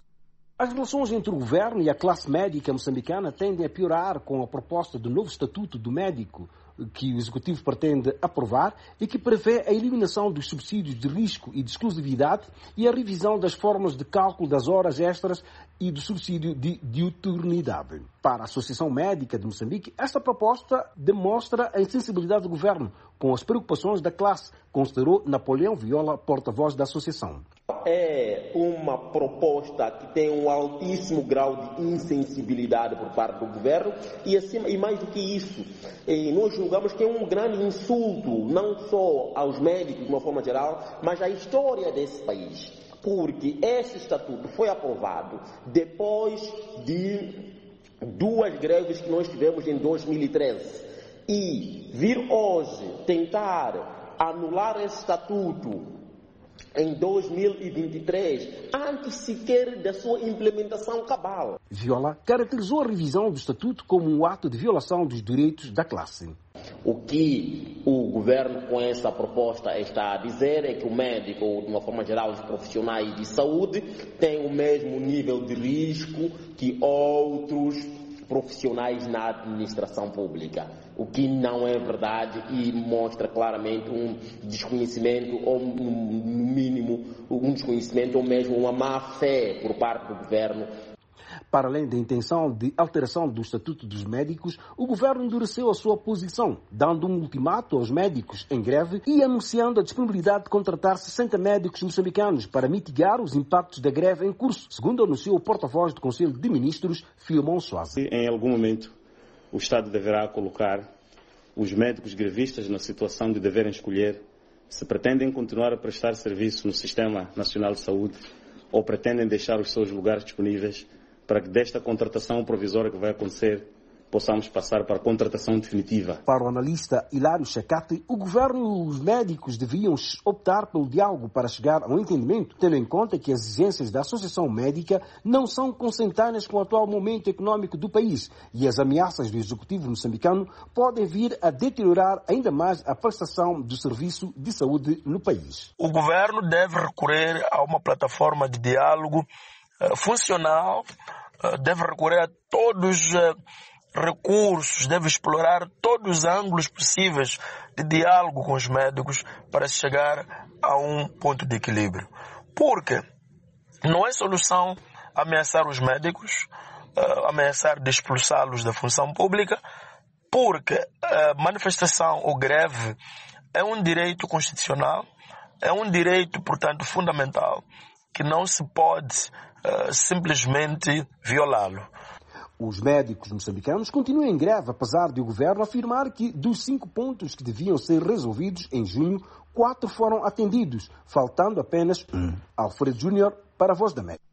As relações entre o governo e a classe médica moçambicana tendem a piorar com a proposta do novo Estatuto do Médico, que o Executivo pretende aprovar e que prevê a eliminação dos subsídios de risco e de exclusividade e a revisão das formas de cálculo das horas extras e do subsídio de diuturnidade. Para a Associação Médica de Moçambique, esta proposta demonstra a insensibilidade do governo com as preocupações da classe, considerou Napoleão Viola, porta-voz da associação. É uma proposta que tem um altíssimo grau de insensibilidade por parte do governo e, acima, e mais do que isso, nós julgamos que é um grande insulto, não só aos médicos de uma forma geral, mas à história desse país. Porque esse estatuto foi aprovado depois de duas greves que nós tivemos em dois mil e treze. E vir hoje tentar anular esse estatuto em dois mil e vinte e três, antes sequer da sua implementação cabal. Viola caracterizou a revisão do Estatuto como um ato de violação dos direitos da classe. O que o governo com essa proposta está a dizer é que o médico, ou de uma forma geral os profissionais de saúde, têm o mesmo nível de risco que outros profissionais na administração pública, o que não é verdade e mostra claramente um desconhecimento ou no mínimo um desconhecimento ou mesmo uma má fé por parte do governo. Para além da intenção de alteração do Estatuto dos Médicos, o governo endureceu a sua posição, dando um ultimato aos médicos em greve e anunciando a disponibilidade de contratar sessenta médicos moçambicanos para mitigar os impactos da greve em curso, segundo anunciou o porta-voz do Conselho de Ministros, Filemon Soazi. Em algum momento, o Estado deverá colocar os médicos grevistas na situação de deverem escolher se pretendem continuar a prestar serviço no Sistema Nacional de Saúde ou pretendem deixar os seus lugares disponíveis para que desta contratação provisória que vai acontecer possamos passar para a contratação definitiva. Para o analista Hilário Chacate, o governo e os médicos deviam optar pelo diálogo para chegar a um entendimento, tendo em conta que as exigências da Associação Médica não são consentâneas com o atual momento econômico do país e as ameaças do Executivo moçambicano podem vir a deteriorar ainda mais a prestação do serviço de saúde no país. O governo deve recorrer a uma plataforma de diálogo funcional, deve recorrer a todos os recursos, deve explorar todos os ângulos possíveis de diálogo com os médicos para chegar a um ponto de equilíbrio. Porque não é solução ameaçar os médicos, ameaçar de expulsá-los da função pública, porque a manifestação ou greve é um direito constitucional, é um direito, portanto, fundamental, que não se pode uh, simplesmente violá-lo. Os médicos moçambicanos continuam em greve, apesar de o governo afirmar que dos cinco pontos que deviam ser resolvidos em junho, quatro foram atendidos, faltando apenas um. Alfredo Júnior para a Voz da América.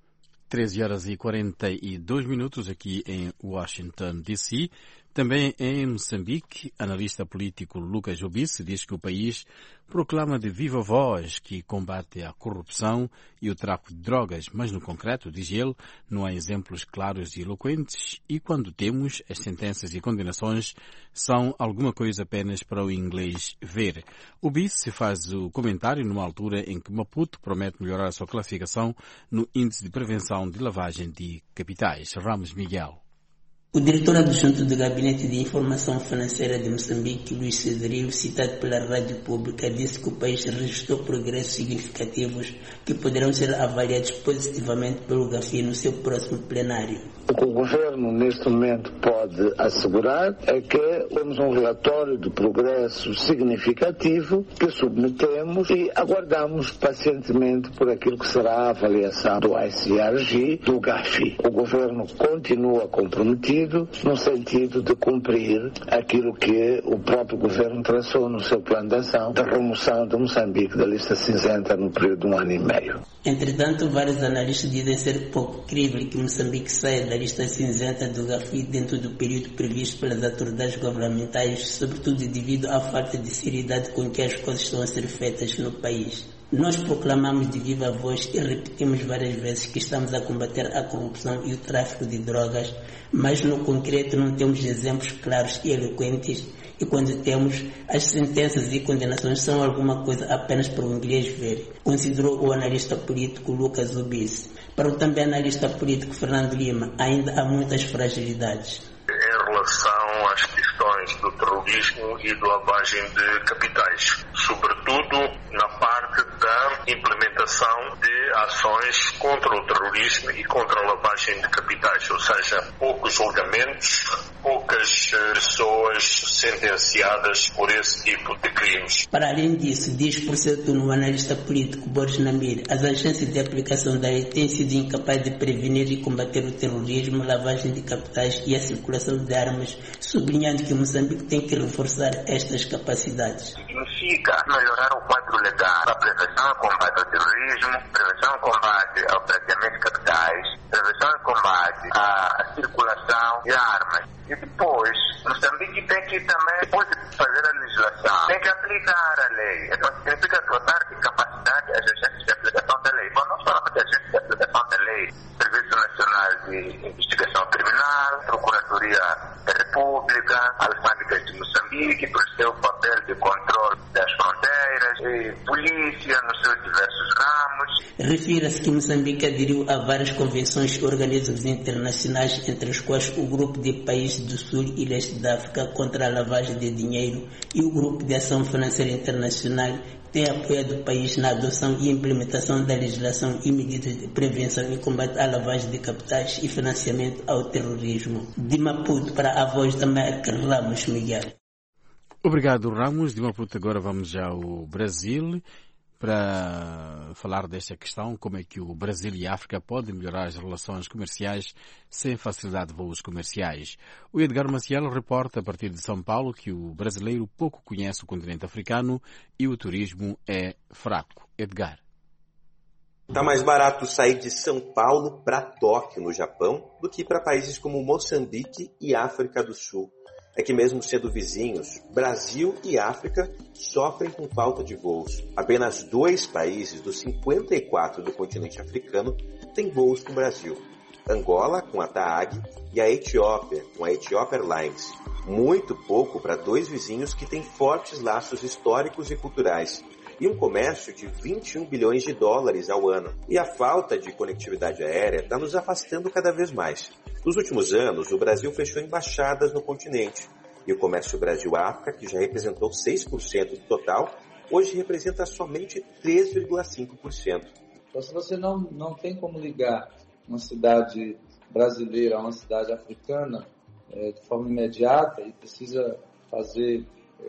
treze horas e quarenta e dois minutos aqui em Washington, D C. Também em Moçambique, analista político Lucas Obice diz que o país proclama de viva voz que combate a corrupção e o tráfico de drogas, mas no concreto, diz ele, não há exemplos claros e eloquentes e quando temos, as sentenças e condenações são alguma coisa apenas para o inglês ver. Obice faz o comentário numa altura em que Maputo promete melhorar a sua classificação no Índice de Prevenção de Lavagem de Capitais. Ramos Miguel. O diretor adjunto do Gabinete de Informação Financeira de Moçambique, Luís Cedril, citado pela Rádio Pública, disse que o país registrou progressos significativos que poderão ser avaliados positivamente pelo GAFI no seu próximo plenário. O que o governo neste momento pode assegurar é que temos um relatório de progresso significativo que submetemos e aguardamos pacientemente por aquilo que será a avaliação do I C R G do GAFI. O governo continua comprometido no sentido de cumprir aquilo que o próprio governo traçou no seu plano de ação da remoção de Moçambique da lista cinzenta no período de um ano e meio. Entretanto, vários analistas dizem ser pouco crível que Moçambique saia da lista cinzenta do GAFI dentro do período previsto pelas autoridades governamentais, sobretudo devido à falta de seriedade com que as coisas estão a ser feitas no país. Nós proclamamos de viva voz e repetimos várias vezes que estamos a combater a corrupção e o tráfico de drogas, mas no concreto não temos exemplos claros e eloquentes e quando temos, as sentenças e condenações são alguma coisa apenas para o inglês ver, considerou o analista político Lucas Obice. Para o também analista político Fernando Lima, ainda há muitas fragilidades. Em relação são as questões do terrorismo e da lavagem de capitais, sobretudo na parte da implementação de ações contra o terrorismo e contra a lavagem de capitais, ou seja, poucos julgamentos, poucas pessoas sentenciadas por esse tipo de crimes. Para além disso, diz por certo no analista político Boris Namir, as agências de aplicação da lei têm sido incapazes de prevenir e combater o terrorismo, lavagem de capitais e a circulação de armas, sublinhando que Moçambique tem que reforçar estas capacidades. Significa melhorar o quadro legal para a prevenção e combate ao terrorismo, prevenção e combate ao praticamento de capitais, prevenção e combate à circulação de armas. E depois, Moçambique tem que também, depois de fazer a legislação, tem que aplicar a lei. Então, significa dotar de capacidade as agências de aplicação da lei. Bom, não só as agências de aplicação da lei, Serviço Nacional de Investigação Criminal, Procuradoria da República, alfândegas de Moçambique, por seu papel de controle das fronteiras, e polícia nos seus diversos ramos. Refira-se que Moçambique aderiu a várias convenções e organismos internacionais, entre os quais o Grupo de Países do Sul e Leste da África contra a lavagem de dinheiro e o Grupo de Ação Financeira Internacional tem apoiado o país na adoção e implementação da legislação e medidas de prevenção e combate à lavagem de capitais e financiamento ao terrorismo. De Maputo para a Voz da América, Ramos Miguel. Obrigado, Ramos. De Maputo agora vamos já ao Brasil para falar desta questão, como é que o Brasil e a África podem melhorar as relações comerciais sem facilidade de voos comerciais. O Edgar Maciel reporta a partir de São Paulo que o brasileiro pouco conhece o continente africano e o turismo é fraco. Edgar. Está mais barato sair de São Paulo para Tóquio, no Japão, do que para países como Moçambique e África do Sul. É que mesmo sendo vizinhos, Brasil e África sofrem com falta de voos. Apenas dois países dos cinquenta e quatro do continente africano têm voos com o Brasil. Angola, com a TAAG, e a Etiópia, com a Ethiopia Airlines. Muito pouco para dois vizinhos que têm fortes laços históricos e culturais e um comércio de vinte e um bilhões de dólares ao ano. E a falta de conectividade aérea está nos afastando cada vez mais. Nos últimos anos, o Brasil fechou embaixadas no continente. E o comércio Brasil-África, que já representou seis por cento do total, hoje representa somente três vírgula cinco por cento. Então, se você não, não tem como ligar uma cidade brasileira a uma cidade africana é, de forma imediata e precisa fazer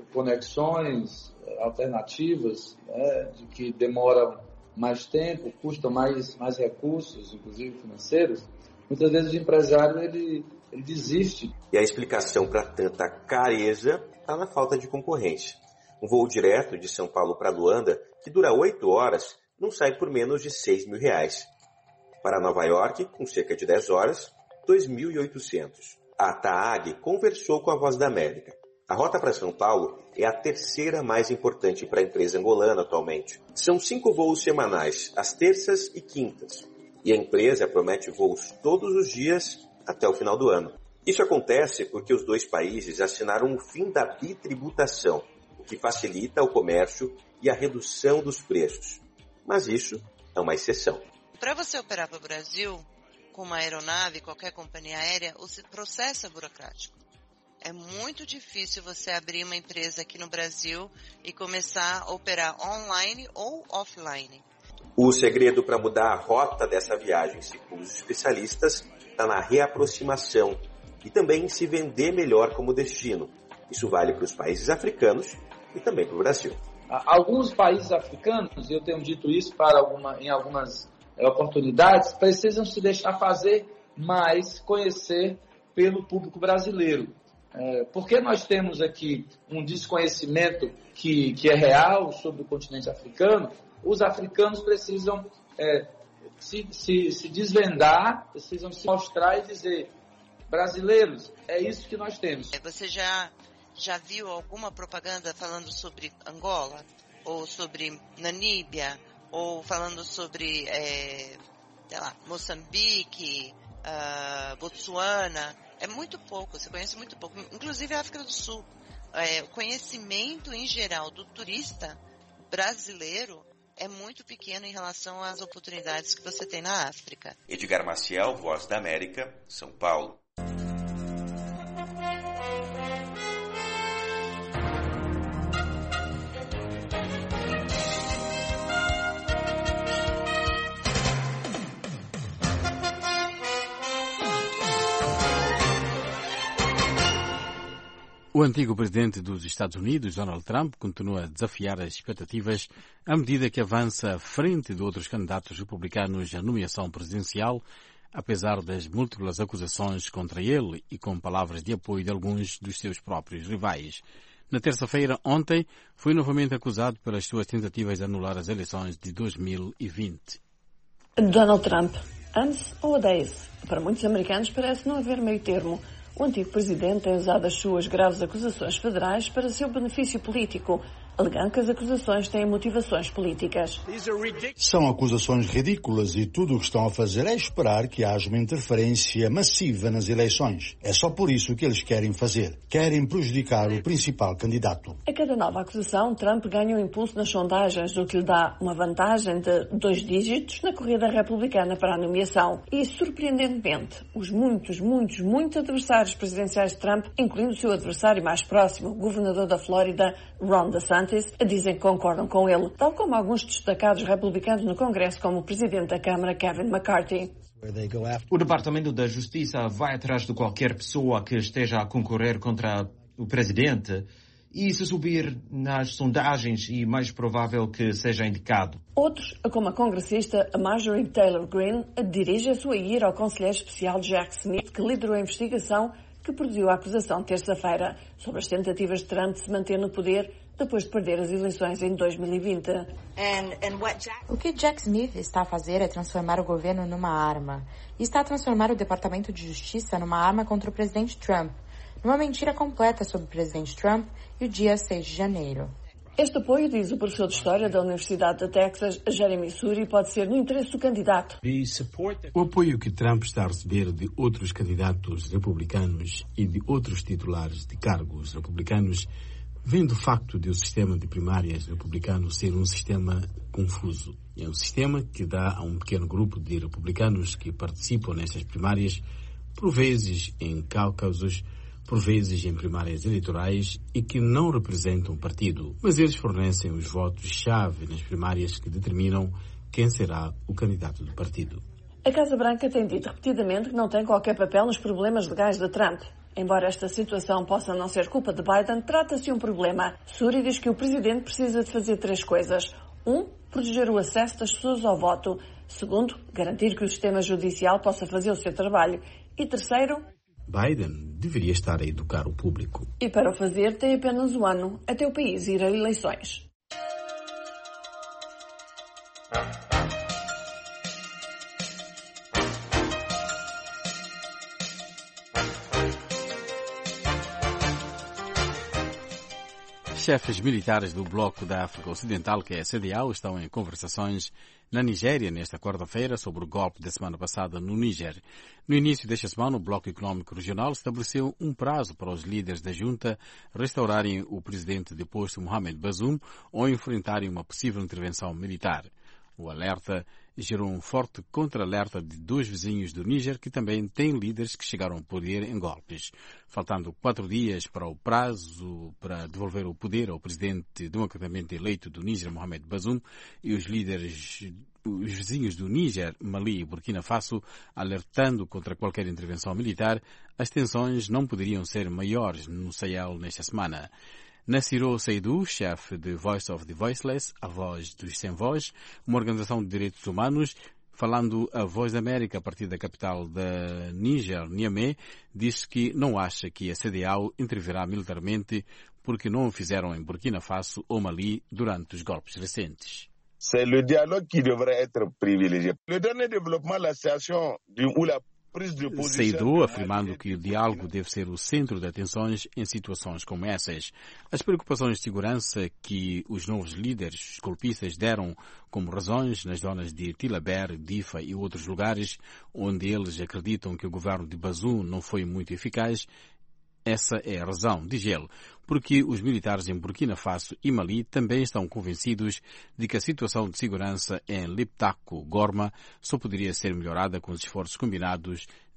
conexões alternativas, né, de que demoram mais tempo, custam mais, mais recursos, inclusive financeiros, muitas vezes o empresário ele, ele desiste. E a explicação para tanta careza está na falta de concorrência. Um voo direto de São Paulo para Luanda, que dura oito horas, não sai por menos de seis mil reais. Para Nova York, com cerca de dez horas, dois mil e oitocentos. A TAAG conversou com a Voz da América. A rota para São Paulo é a terceira mais importante para a empresa angolana atualmente. São cinco voos semanais, às terças e quintas. E a empresa promete voos todos os dias até o final do ano. Isso acontece porque os dois países assinaram o fim da bitributação, o que facilita o comércio e a redução dos preços. Mas isso é uma exceção. Para você operar para o Brasil, com uma aeronave, qualquer companhia aérea, o processo é burocrático. É muito difícil você abrir uma empresa aqui no Brasil e começar a operar online ou offline. O segredo para mudar a rota dessa viagem, segundo os especialistas, está na reaproximação e também em se vender melhor como destino. Isso vale para os países africanos e também para o Brasil. Alguns países africanos, eu tenho dito isso para alguma, em algumas oportunidades, precisam se deixar fazer mais, conhecer pelo público brasileiro. É, porque nós temos aqui um desconhecimento que, que é real sobre o continente africano, os africanos precisam é, se, se, se desvendar, precisam se mostrar e dizer, brasileiros, é isso que nós temos. Você já, já viu alguma propaganda falando sobre Angola, ou sobre Namíbia, ou falando sobre é, sei lá, Moçambique, uh, Botsuana? É muito pouco, você conhece muito pouco. Inclusive a África do Sul. É, o conhecimento em geral do turista brasileiro é muito pequeno em relação às oportunidades que você tem na África. Edgar Maciel, Voz da América, São Paulo. O antigo presidente dos Estados Unidos, Donald Trump, continua a desafiar as expectativas à medida que avança à frente de outros candidatos republicanos à nomeação presidencial, apesar das múltiplas acusações contra ele e com palavras de apoio de alguns dos seus próprios rivais. Na terça-feira, ontem, foi novamente acusado pelas suas tentativas de anular as eleições de dois mil e vinte. Donald Trump, ame-se ou odeie-se? Para muitos americanos parece não haver meio termo. O antigo presidente tem usado as suas graves acusações federais para seu benefício político, alegando que as acusações têm motivações políticas. São acusações ridículas e tudo o que estão a fazer é esperar que haja uma interferência massiva nas eleições. É só por isso que eles querem fazer. Querem prejudicar o principal candidato. A cada nova acusação, Trump ganha um impulso nas sondagens, o que lhe dá uma vantagem de dois dígitos na corrida republicana para a nomeação. E, surpreendentemente, os muitos, muitos, muitos adversários presidenciais de Trump, incluindo o seu adversário mais próximo, o governador da Flórida, Ron DeSantis, dizem que concordam com ele, tal como alguns destacados republicanos no Congresso, como o presidente da Câmara, Kevin McCarthy. O Departamento da Justiça vai atrás de qualquer pessoa que esteja a concorrer contra o presidente e, se subir nas sondagens, e mais provável que seja indicado. Outros, como a congressista Marjorie Taylor Greene, dirige a sua ira ao conselheiro especial Jack Smith, que liderou a investigação que produziu a acusação terça-feira sobre as tentativas de Trump de se manter no poder depois de perder as eleições em dois mil e vinte. O que Jack Smith está a fazer é transformar o governo numa arma. E está a transformar o Departamento de Justiça numa arma contra o presidente Trump. Numa mentira completa sobre o presidente Trump e o dia seis de janeiro. Este apoio, diz o professor de História da Universidade de Texas, Jeremy Suri, pode ser no interesse do candidato. O apoio que Trump está a receber de outros candidatos republicanos e de outros titulares de cargos republicanos vem do facto de o sistema de primárias republicano ser um sistema confuso. É um sistema que dá a um pequeno grupo de republicanos que participam nestas primárias, por vezes em caucusos, por vezes em primárias eleitorais e que não representam um partido, mas eles fornecem os votos-chave nas primárias que determinam quem será o candidato do partido. A Casa Branca tem dito repetidamente que não tem qualquer papel nos problemas legais de Trump. Embora esta situação possa não ser culpa de Biden, trata-se de um problema. Suri diz que o presidente precisa de fazer três coisas. Um, proteger o acesso das pessoas ao voto. Segundo, garantir que o sistema judicial possa fazer o seu trabalho. E terceiro, Biden deveria estar a educar o público. E para o fazer tem apenas um ano, até o país ir a eleições. Chefes militares do Bloco da África Ocidental, que é a C D A O, estão em conversações na Nigéria nesta quarta-feira sobre o golpe da semana passada no Níger. No início desta semana, o Bloco Económico Regional estabeleceu um prazo para os líderes da junta restaurarem o presidente deposto Mohamed Bazoum ou enfrentarem uma possível intervenção militar. O alerta gerou um forte contra-alerta de dois vizinhos do Níger que também têm líderes que chegaram ao poder em golpes. Faltando quatro dias para o prazo para devolver o poder ao presidente democraticamente eleito do Níger, Mohamed Bazoum, e os líderes, os vizinhos do Níger, Mali e Burkina Faso, alertando contra qualquer intervenção militar, as tensões não poderiam ser maiores no Sahel nesta semana. Nassiro Seydou, chefe de Voice of the Voiceless, a voz dos sem voz, uma organização de direitos humanos, falando a Voz da América a partir da capital da Níger, Niamey, disse que não acha que a C D A O intervirá militarmente porque não o fizeram em Burkina Faso ou Mali durante os golpes recentes. C'est le dialogue qui devrait être privilégié. Le dernier développement, la situation du ou la Seydou, afirmando que o diálogo deve ser o centro de atenções em situações como essas. As preocupações de segurança que os novos líderes golpistas deram como razões nas zonas de Tillabér, Difa e outros lugares onde eles acreditam que o governo de Bazoum não foi muito eficaz, essa é a razão, diz ele, porque os militares em Burkina Faso e Mali também estão convencidos de que a situação de segurança em Liptako, Gorma, só poderia ser melhorada com os esforços combinados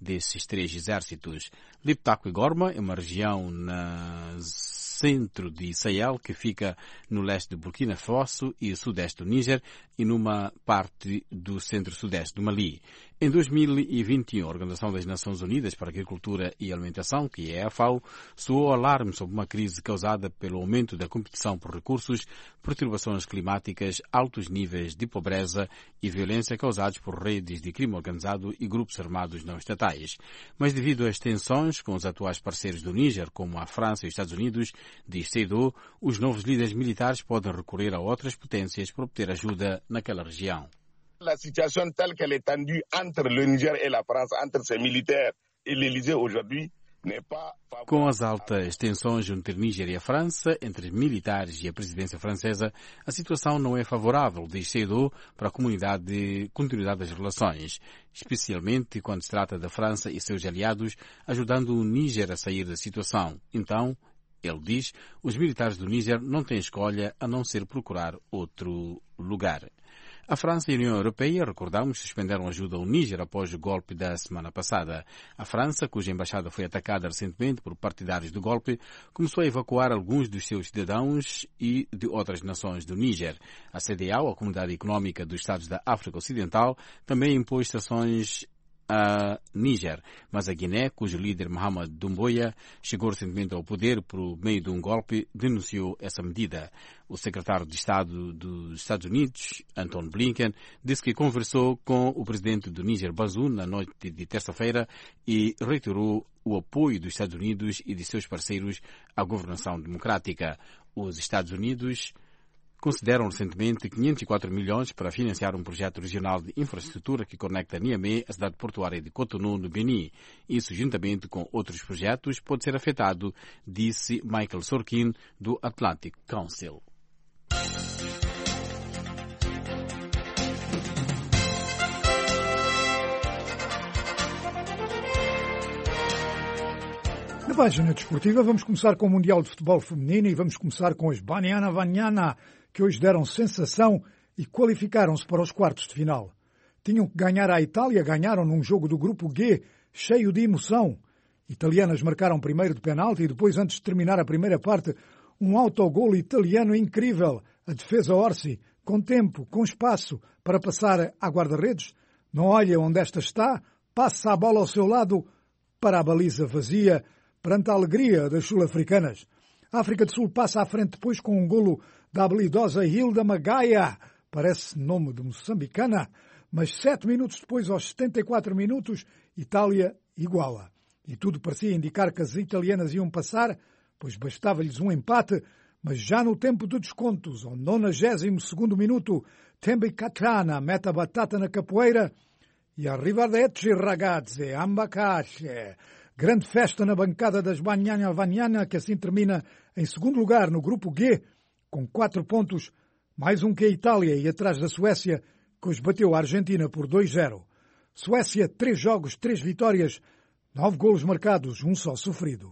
desses três exércitos. Liptako e Gorma é uma região no centro de Sahel que fica no leste de Burkina Faso e sudeste do Níger e numa parte do centro-sudeste do Mali. Em dois mil e vinte e um, a Organização das Nações Unidas para a Agricultura e Alimentação, que é a FAO, soou alarme sobre uma crise causada pelo aumento da competição por recursos, perturbações climáticas, altos níveis de pobreza e violência causados por redes de crime organizado e grupos armados não estatais. Mas devido às tensões com os atuais parceiros do Níger, como a França e os Estados Unidos, diz Seydou, os novos líderes militares podem recorrer a outras potências para obter ajuda naquela região. La situation telle qu'elle est tendue entre le Niger et la France, entre ses militaires et l'Élysée aujourd'hui, n'est pas favorable. Com as altas tensões entre Níger e a França, entre os militares e a presidência francesa, a situação não é favorável, diz Seydou, para a comunidade de continuidade das relações, especialmente quando se trata da França e seus aliados, ajudando o Níger a sair da situação. Então, ele diz, os militares do Níger não têm escolha a não ser procurar outro lugar. A França e a União Europeia, recordamos, suspenderam ajuda ao Níger após o golpe da semana passada. A França, cuja embaixada foi atacada recentemente por partidários do golpe, começou a evacuar alguns dos seus cidadãos e de outras nações do Níger. A C D A O, a Comunidade Económica dos Estados da África Ocidental, também impôs sanções a Níger, mas a Guiné, cujo líder Mohamed Doumbouya chegou recentemente ao poder por meio de um golpe, denunciou essa medida. O secretário de Estado dos Estados Unidos, Anthony Blinken, disse que conversou com o presidente do Níger, Bazoum, na noite de terça-feira e reiterou o apoio dos Estados Unidos e de seus parceiros à governação democrática. Os Estados Unidos consideram recentemente quinhentos e quatro milhões para financiar um projeto regional de infraestrutura que conecta Niamey à cidade portuária de Cotonou, no Benin. Isso, juntamente com outros projetos, pode ser afetado, disse Michael Sorkin, do Atlantic Council. Na página desportiva vamos começar com o Mundial de Futebol Feminino e vamos começar com as Banyana Banyana, que hoje deram sensação e qualificaram-se para os quartos de final. Tinham que ganhar à Itália, ganharam num jogo do grupo G, cheio de emoção. Italianas marcaram primeiro de penalti e depois, antes de terminar a primeira parte, um autogolo italiano incrível. A defesa Orsi, com tempo, com espaço para passar à guarda-redes, não olha onde esta está, passa a bola ao seu lado para a baliza vazia, perante a alegria das sul-africanas. A África do Sul passa à frente depois com um golo da habilidosa Hilda Magaia, parece nome de moçambicana, mas sete minutos depois, aos setenta e quatro minutos, Itália iguala. E tudo parecia indicar que as italianas iam passar, pois bastava-lhes um empate, mas já no tempo de descontos, ao nonagésimo segundo minuto, Tembi Katrana mete a batata na capoeira e arrivederci ragazzi, ambacasce. Grande festa na bancada das Banyana Banyana, que assim termina em segundo lugar no grupo G, com quatro pontos, mais um que a Itália e atrás da Suécia, que hoje bateu a Argentina por dois a zero. Suécia, três jogos, três vitórias, nove golos marcados, um só sofrido.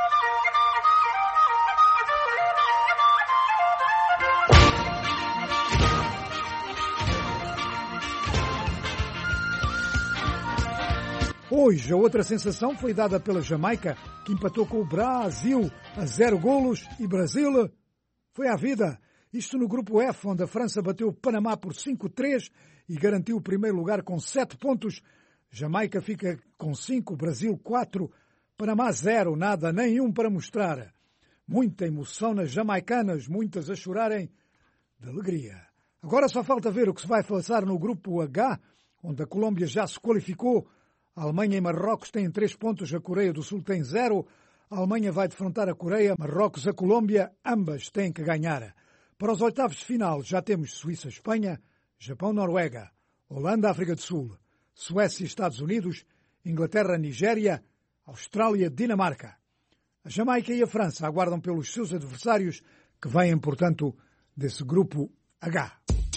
Hoje, a outra sensação foi dada pela Jamaica, que empatou com o Brasil a zero golos, e Brasil foi à vida. Isto no grupo F, onde a França bateu o Panamá por cinco a três e garantiu o primeiro lugar com sete pontos. Jamaica fica com cinco, Brasil quatro, Panamá zero, nada, nenhum para mostrar. Muita emoção nas jamaicanas, muitas a chorarem de alegria. Agora só falta ver o que se vai passar no grupo H, onde a Colômbia já se qualificou. A Alemanha e Marrocos têm três pontos, a Coreia do Sul tem zero. A Alemanha vai defrontar a Coreia, Marrocos a Colômbia, ambas têm que ganhar. Para os oitavos de final já temos Suíça-Espanha, Japão-Noruega, Holanda-África do Sul, Suécia-Estados Unidos, Inglaterra-Nigéria, Austrália-Dinamarca. A Jamaica e a França aguardam pelos seus adversários, que vêm, portanto, desse grupo H.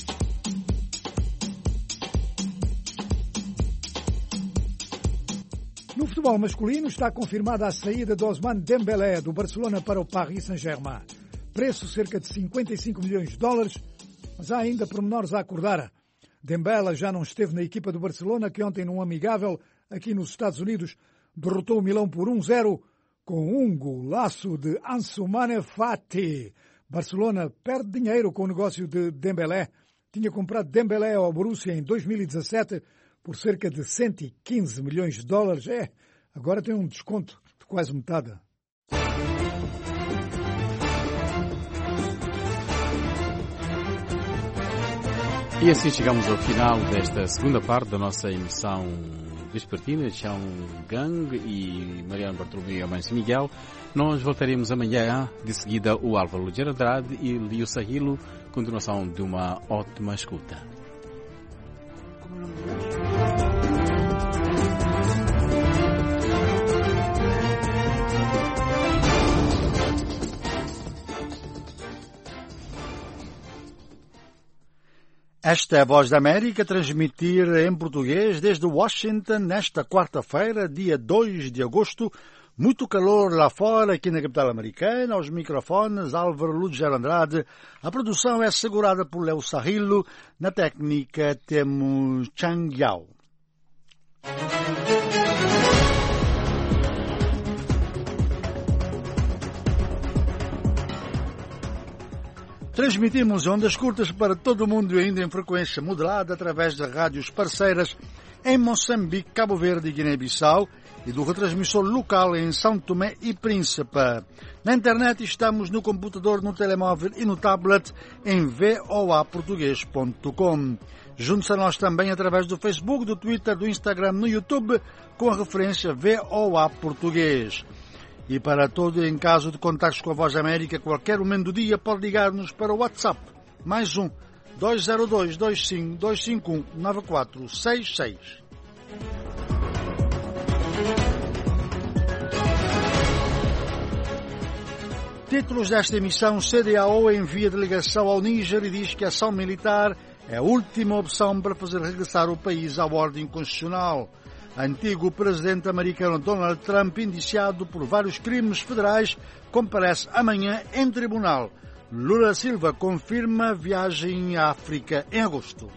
No futebol masculino está confirmada a saída de Ousmane Dembélé do Barcelona para o Paris Saint-Germain. Preço cerca de cinquenta e cinco milhões de dólares, mas há ainda pormenores a acordar. Dembélé já não esteve na equipa do Barcelona, que ontem num amigável aqui nos Estados Unidos, derrotou o Milão por um zero com um golaço de Ansoumana Fati. Barcelona perde dinheiro com o negócio de Dembélé. Tinha comprado Dembélé ao Borussia em dois mil e dezassete por cerca de cento e quinze milhões de dólares. É, agora tem um desconto de quase metade. E assim chegamos ao final desta segunda parte da nossa emissão vespertina. Chão Gang e Mariano Bartolomeu e Amancio Miguel. Nós voltaremos amanhã, de seguida o Álvaro Lugero Andrade e Lio Sahilo, continuação de uma ótima escuta. Esta é a Voz da América, transmitir em português desde Washington nesta quarta-feira, dia dois de agosto. Muito calor lá fora, aqui na capital americana. Aos microfones, Álvaro Lugero Andrade. A produção é assegurada por Leo Sahilo. Na técnica temos Chang Yao. Transmitimos ondas curtas para todo o mundo e ainda em frequência modulada através de rádios parceiras em Moçambique, Cabo Verde e Guiné-Bissau e do retransmissor local em São Tomé e Príncipe. Na internet estamos no computador, no telemóvel e no tablet em v o a português ponto com. Junte-se a nós também através do Facebook, do Twitter, do Instagram, no YouTube com a referência V O A Português. E para todo em caso de contactos com a Voz da América, qualquer momento do dia pode ligar-nos para o WhatsApp. Mais um, dois zero dois, dois cinco, dois cinco um, nove quatro seis seis. Títulos desta emissão: C D A O envia delegação ao Níger e diz que a ação militar é a última opção para fazer regressar o país à ordem constitucional. Antigo presidente americano Donald Trump, indiciado por vários crimes federais, comparece amanhã em tribunal. Lula Silva confirma viagem à África em agosto.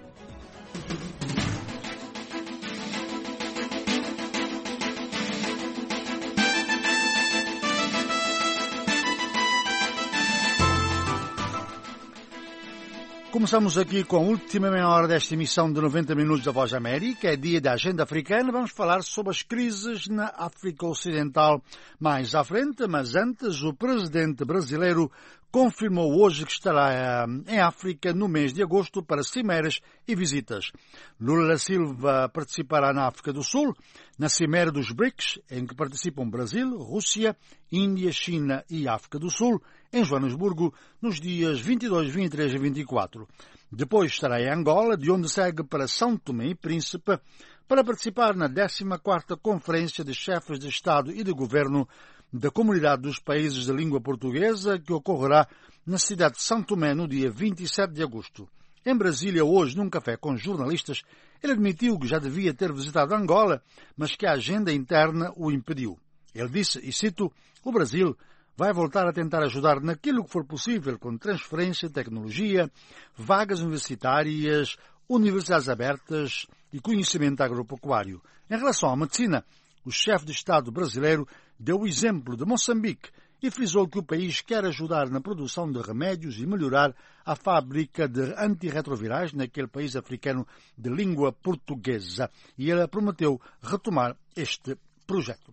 Começamos aqui com a última meia hora desta emissão de noventa minutos da Voz da América. É dia da agenda africana. Vamos falar sobre as crises na África Ocidental mais à frente, mas antes o presidente brasileiro confirmou hoje que estará em África no mês de agosto para cimeras e visitas. Lula Silva participará na África do Sul, na cimeira dos BRICS, em que participam Brasil, Rússia, Índia, China e África do Sul, em Joanesburgo, nos dias vinte e dois, vinte e três e vinte e quatro. Depois estará em Angola, de onde segue para São Tomé e Príncipe, para participar na décima quarta Conferência de Chefes de Estado e de Governo da Comunidade dos Países de Língua Portuguesa, que ocorrerá na cidade de São Tomé no dia vinte e sete de agosto. Em Brasília, hoje, num café com jornalistas, ele admitiu que já devia ter visitado Angola, mas que a agenda interna o impediu. Ele disse, e cito, o Brasil vai voltar a tentar ajudar naquilo que for possível com transferência de tecnologia, vagas universitárias, universidades abertas e conhecimento agropecuário. Em relação à medicina, o chefe de Estado brasileiro deu o exemplo de Moçambique e frisou que o país quer ajudar na produção de remédios e melhorar a fábrica de antirretrovirais naquele país africano de língua portuguesa. E ele prometeu retomar este projeto.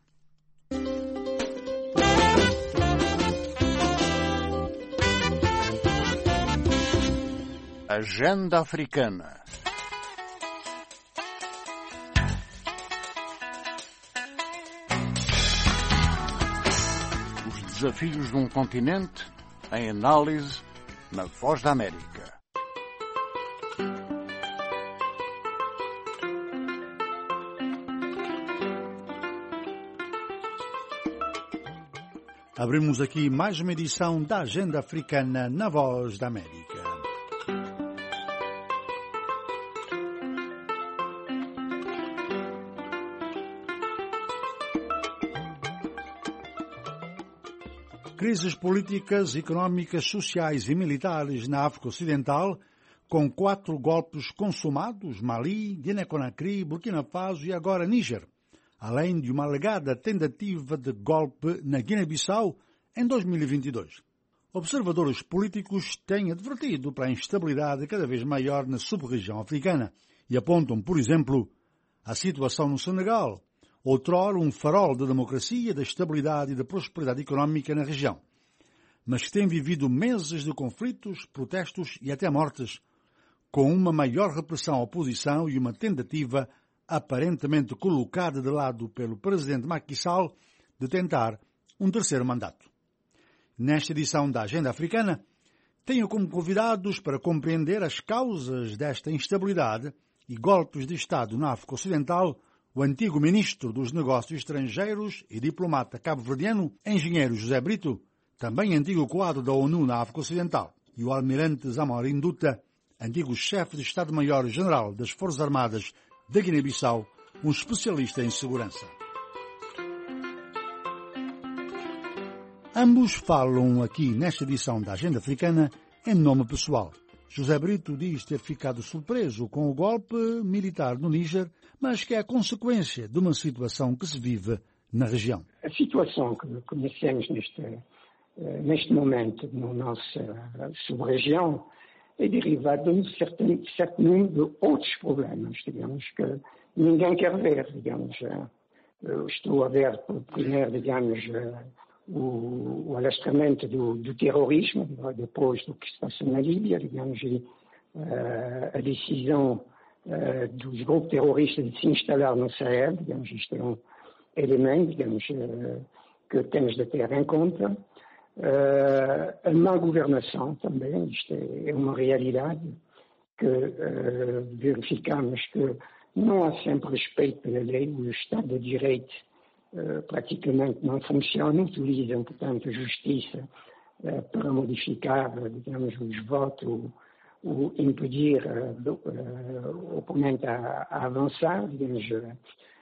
Agenda Africana. Os desafios de um continente em análise na Voz da América. Abrimos aqui mais uma edição da Agenda Africana na Voz da América. Crises políticas, económicas, sociais e militares na África Ocidental, com quatro golpes consumados, Mali, Guiné-Conakry, Burkina Faso e agora Níger. além de uma alegada tentativa de golpe na Guiné-Bissau em dois mil e vinte e dois. Observadores políticos têm advertido para a instabilidade cada vez maior na sub-região africana e apontam, por exemplo, a situação no Senegal, outrora um farol da democracia, da estabilidade e da prosperidade económica na região, mas que tem vivido meses de conflitos, protestos e até mortes, com uma maior repressão à oposição e uma tentativa aparentemente colocada de lado pelo presidente Macky Sall de tentar um terceiro mandato. Nesta edição da Agenda Africana, tenho como convidados para compreender as causas desta instabilidade e golpes de Estado na África Ocidental o antigo ministro dos Negócios Estrangeiros e diplomata cabo-verdiano, engenheiro José Brito, também antigo quadro da ONU na África Ocidental, e o almirante Zamorin Duta, antigo chefe de Estado-Maior-General das Forças Armadas da Guiné-Bissau, um especialista em segurança. Ambos falam aqui nesta edição da Agenda Africana em nome pessoal. José Brito diz ter ficado surpreso com o golpe militar no Níger, mas que é a consequência de uma situação que se vive na região. A situação que conhecemos neste, neste momento na nossa sub-região é derivada de um certo, certo número de outros problemas, digamos, que ninguém quer ver, digamos. Eu estou a ver, primeiro, digamos, o, o alastramento do, do terrorismo, depois do que se passa na Líbia, digamos, e uh, a decisão uh, dos grupos terroristas de se instalar no Sahel, digamos, isto é um elemento, digamos, uh, que temos de ter em conta. Uh, a má governação também, isto é, é uma realidade que uh, verificamos que não há sempre respeito pela lei, o Estado de Direito uh, praticamente não funciona, utilizam, portanto, a justiça uh, para modificar, digamos, os votos, o, o impedir uh, do, uh, o oponente a, a avançar, digamos. Uh,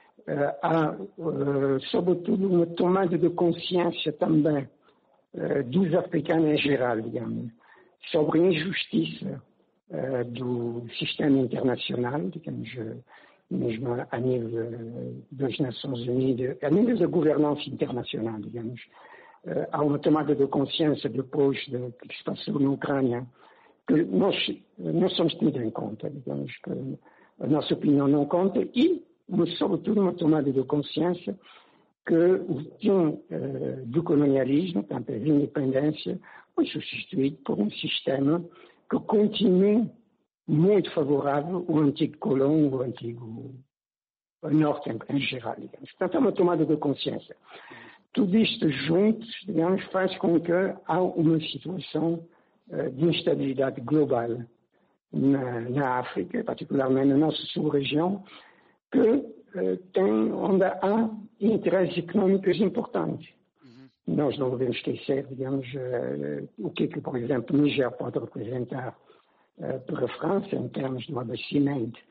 há, uh, sobretudo, uma tomada de consciência também uh, dos africanos em geral, digamos, sobre a injustiça uh, do sistema internacional, digamos, uh, mesmo a nível das Nações Unidas, a nível da governança internacional, digamos. Uh, há uma tomada de consciência depois do que se passou na Ucrânia, que nós não somos tidos em conta, digamos, que a nossa opinião não conta, e, mas, sobretudo, uma tomada de consciência que o fim uh, do colonialismo, portanto, a independência, foi substituído por um sistema que continua muito favorável ao antigo colônia, ao antigo ao norte em, em geral, digamos. Portanto, é uma tomada de consciência. Tudo isto juntos, digamos, faz com que há uma situação uh, de instabilidade global na, na África, particularmente na nossa sub-região, que uh, tem, onde há interesses económicos importantes. Uhum. Nós não devemos esquecer, digamos, uh, o que, que, por exemplo, o Níger pode representar uh, para a França em termos de abastecimento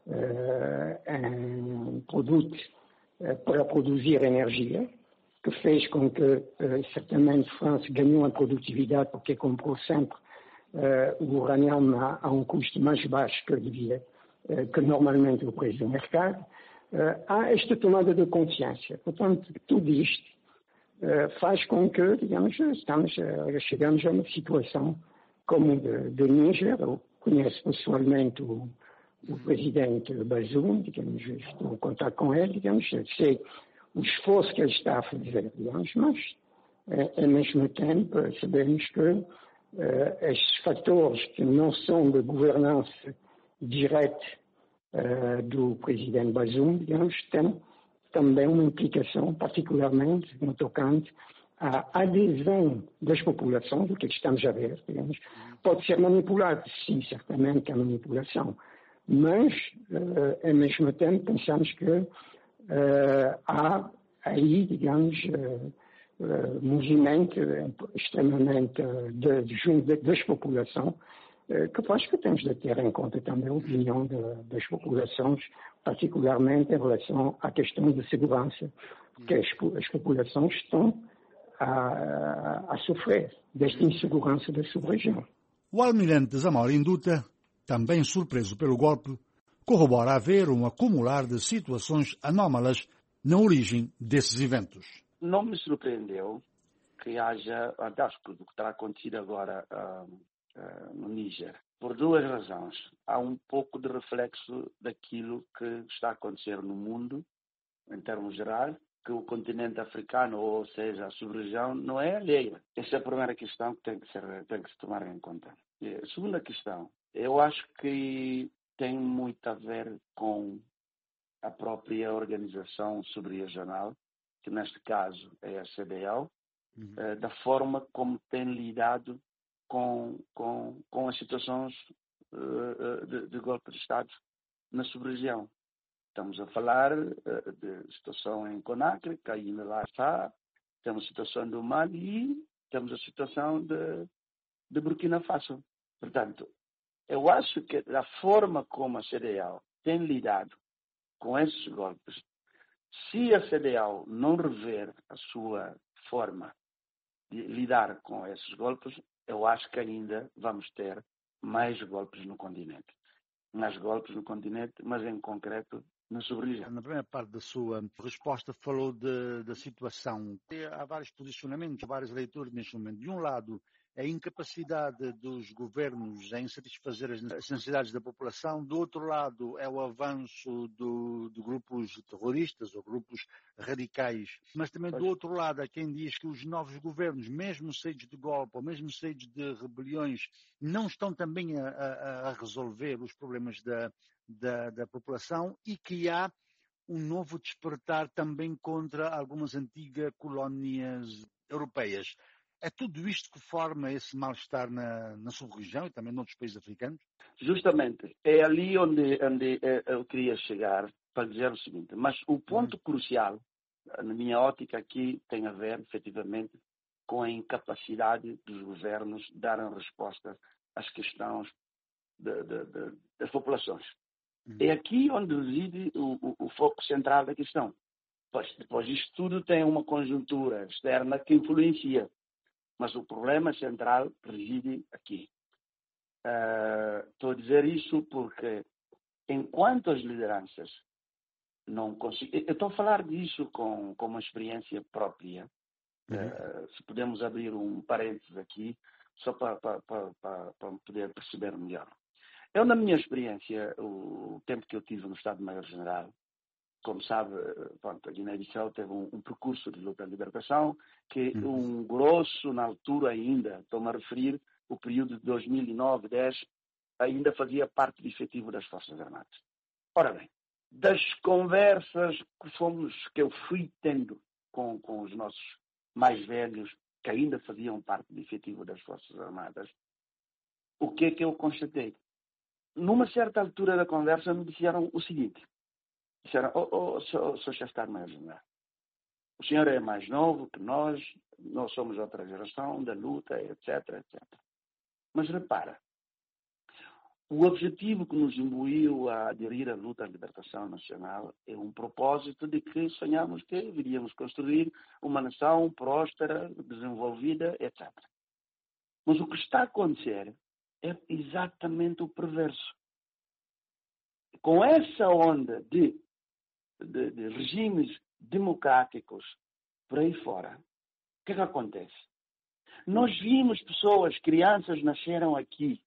uh, em produtos uh, para produzir energia, que fez com que, uh, certamente, a França ganhou em produtividade porque comprou sempre uh, o urânio a, a um custo mais baixo que devia, uh, que normalmente o preço do mercado. Uh, há esta tomada de consciência. Portanto, tudo isto uh, faz com que, digamos, estamos, uh, chegamos a uma situação como de, de Níger. Eu conheço pessoalmente o, o presidente Bazoum, digamos, estou em contato com ele, digamos, sei o esforço que ele está a fazer, digamos, mas, uh, ao mesmo tempo, sabemos que uh, estes fatores que não são de governança direta Uh, do presidente Bazoum, digamos, tem também uma implicação, particularmente no tocante à adesão das populações, do que estamos a ver, digamos. Pode ser manipulado, sim, certamente é manipulação, mas, uh, ao mesmo tempo, pensamos que uh, há aí, digamos, uh, uh, movimento extremamente uh, de, de, das populações, que faz que temos de ter em conta também a opinião de, das populações, particularmente em relação à questão de segurança, porque as, as populações estão a, a sofrer desta insegurança da sub-região. O almirante Zamorin Duta, também surpreso pelo golpe, corrobora haver um acumular de situações anómalas na origem desses eventos. Não me surpreendeu que haja, aliás, tudo o que terá acontecido agora uh, uh, no Níger, por duas razões. Há um pouco de reflexo daquilo que está a acontecer no mundo, em termos gerais, que o continente africano, ou seja, a sub-região, não é alheia. Essa é a primeira questão que tem que, ser, tem que se tomar em conta. E a segunda questão, eu acho que tem muito a ver com a própria organização subregional, que neste caso é a C D A O, uhum. eh, da forma como tem lidado com, com, com as situações uh, de, de golpe de Estado na sub-região. Estamos a falar uh, de situação em Conakry, que ainda lá está, temos a situação do Mali e temos a situação de, de Burkina Faso. Portanto, eu acho que a forma como a C D A O tem lidado com esses golpes, se a C D A O não rever a sua forma de lidar com esses golpes, eu acho que ainda vamos ter mais golpes no continente. Mais golpes no continente, mas em concreto na sub-região. Na primeira parte da sua resposta falou de, da situação. Há vários posicionamentos, várias leituras neste momento. De um lado, a incapacidade dos governos em satisfazer as necessidades da população. Do outro lado, é o avanço do, de grupos terroristas ou grupos radicais. Mas também do outro lado, há quem diz que os novos governos, mesmo saídos de golpe ou mesmo saídos de rebeliões, não estão também a, a, a resolver os problemas da, da, da população e que há um novo despertar também contra algumas antigas colónias europeias. É tudo isto que forma esse mal-estar na, na sub-região e também noutros países africanos? Justamente. É ali onde, onde eu queria chegar para dizer o seguinte. Mas o ponto hum. crucial, na minha ótica aqui, tem a ver, efetivamente, com a incapacidade dos governos de darem resposta às questões de, de, de, das populações. Hum. É aqui onde reside o, o, o foco central da questão. Pois, depois isto tudo tem uma conjuntura externa que influencia. Mas o problema central reside aqui. Uh, estou a dizer isso porque, enquanto as lideranças não conseguem... Eu estou a falar disso com, com uma experiência própria. Uhum. Uh, se podemos abrir um parênteses aqui, só para, para, para, para poder perceber melhor. Eu, na minha experiência, o tempo que eu tive no Estado-Maior-General, como sabe, pronto, a Guiné-Bissau teve um, um percurso de luta de libertação que uhum. um grosso, na altura ainda, estou-me a referir, o período de dois mil e nove, dez, ainda fazia parte do efetivo das Forças Armadas. Ora bem, das conversas que, fomos, que eu fui tendo com, com os nossos mais velhos, que ainda faziam parte do efetivo das Forças Armadas, o que é que eu constatei? Numa certa altura da conversa me disseram o seguinte: disseram, oh, oh, sou, sou chefe de Estado-Maior-General. O senhor é mais novo que nós, nós somos outra geração da luta, etc, etcétera. Mas repara, o objetivo que nos imbuiu a aderir à luta à libertação nacional é um propósito de que sonhamos que viríamos construir uma nação próspera, desenvolvida, etcétera. Mas o que está a acontecer é exatamente o perverso. Com essa onda de De, de regimes democráticos por aí fora, o que é que acontece? Nós vimos pessoas, crianças nasceram aqui,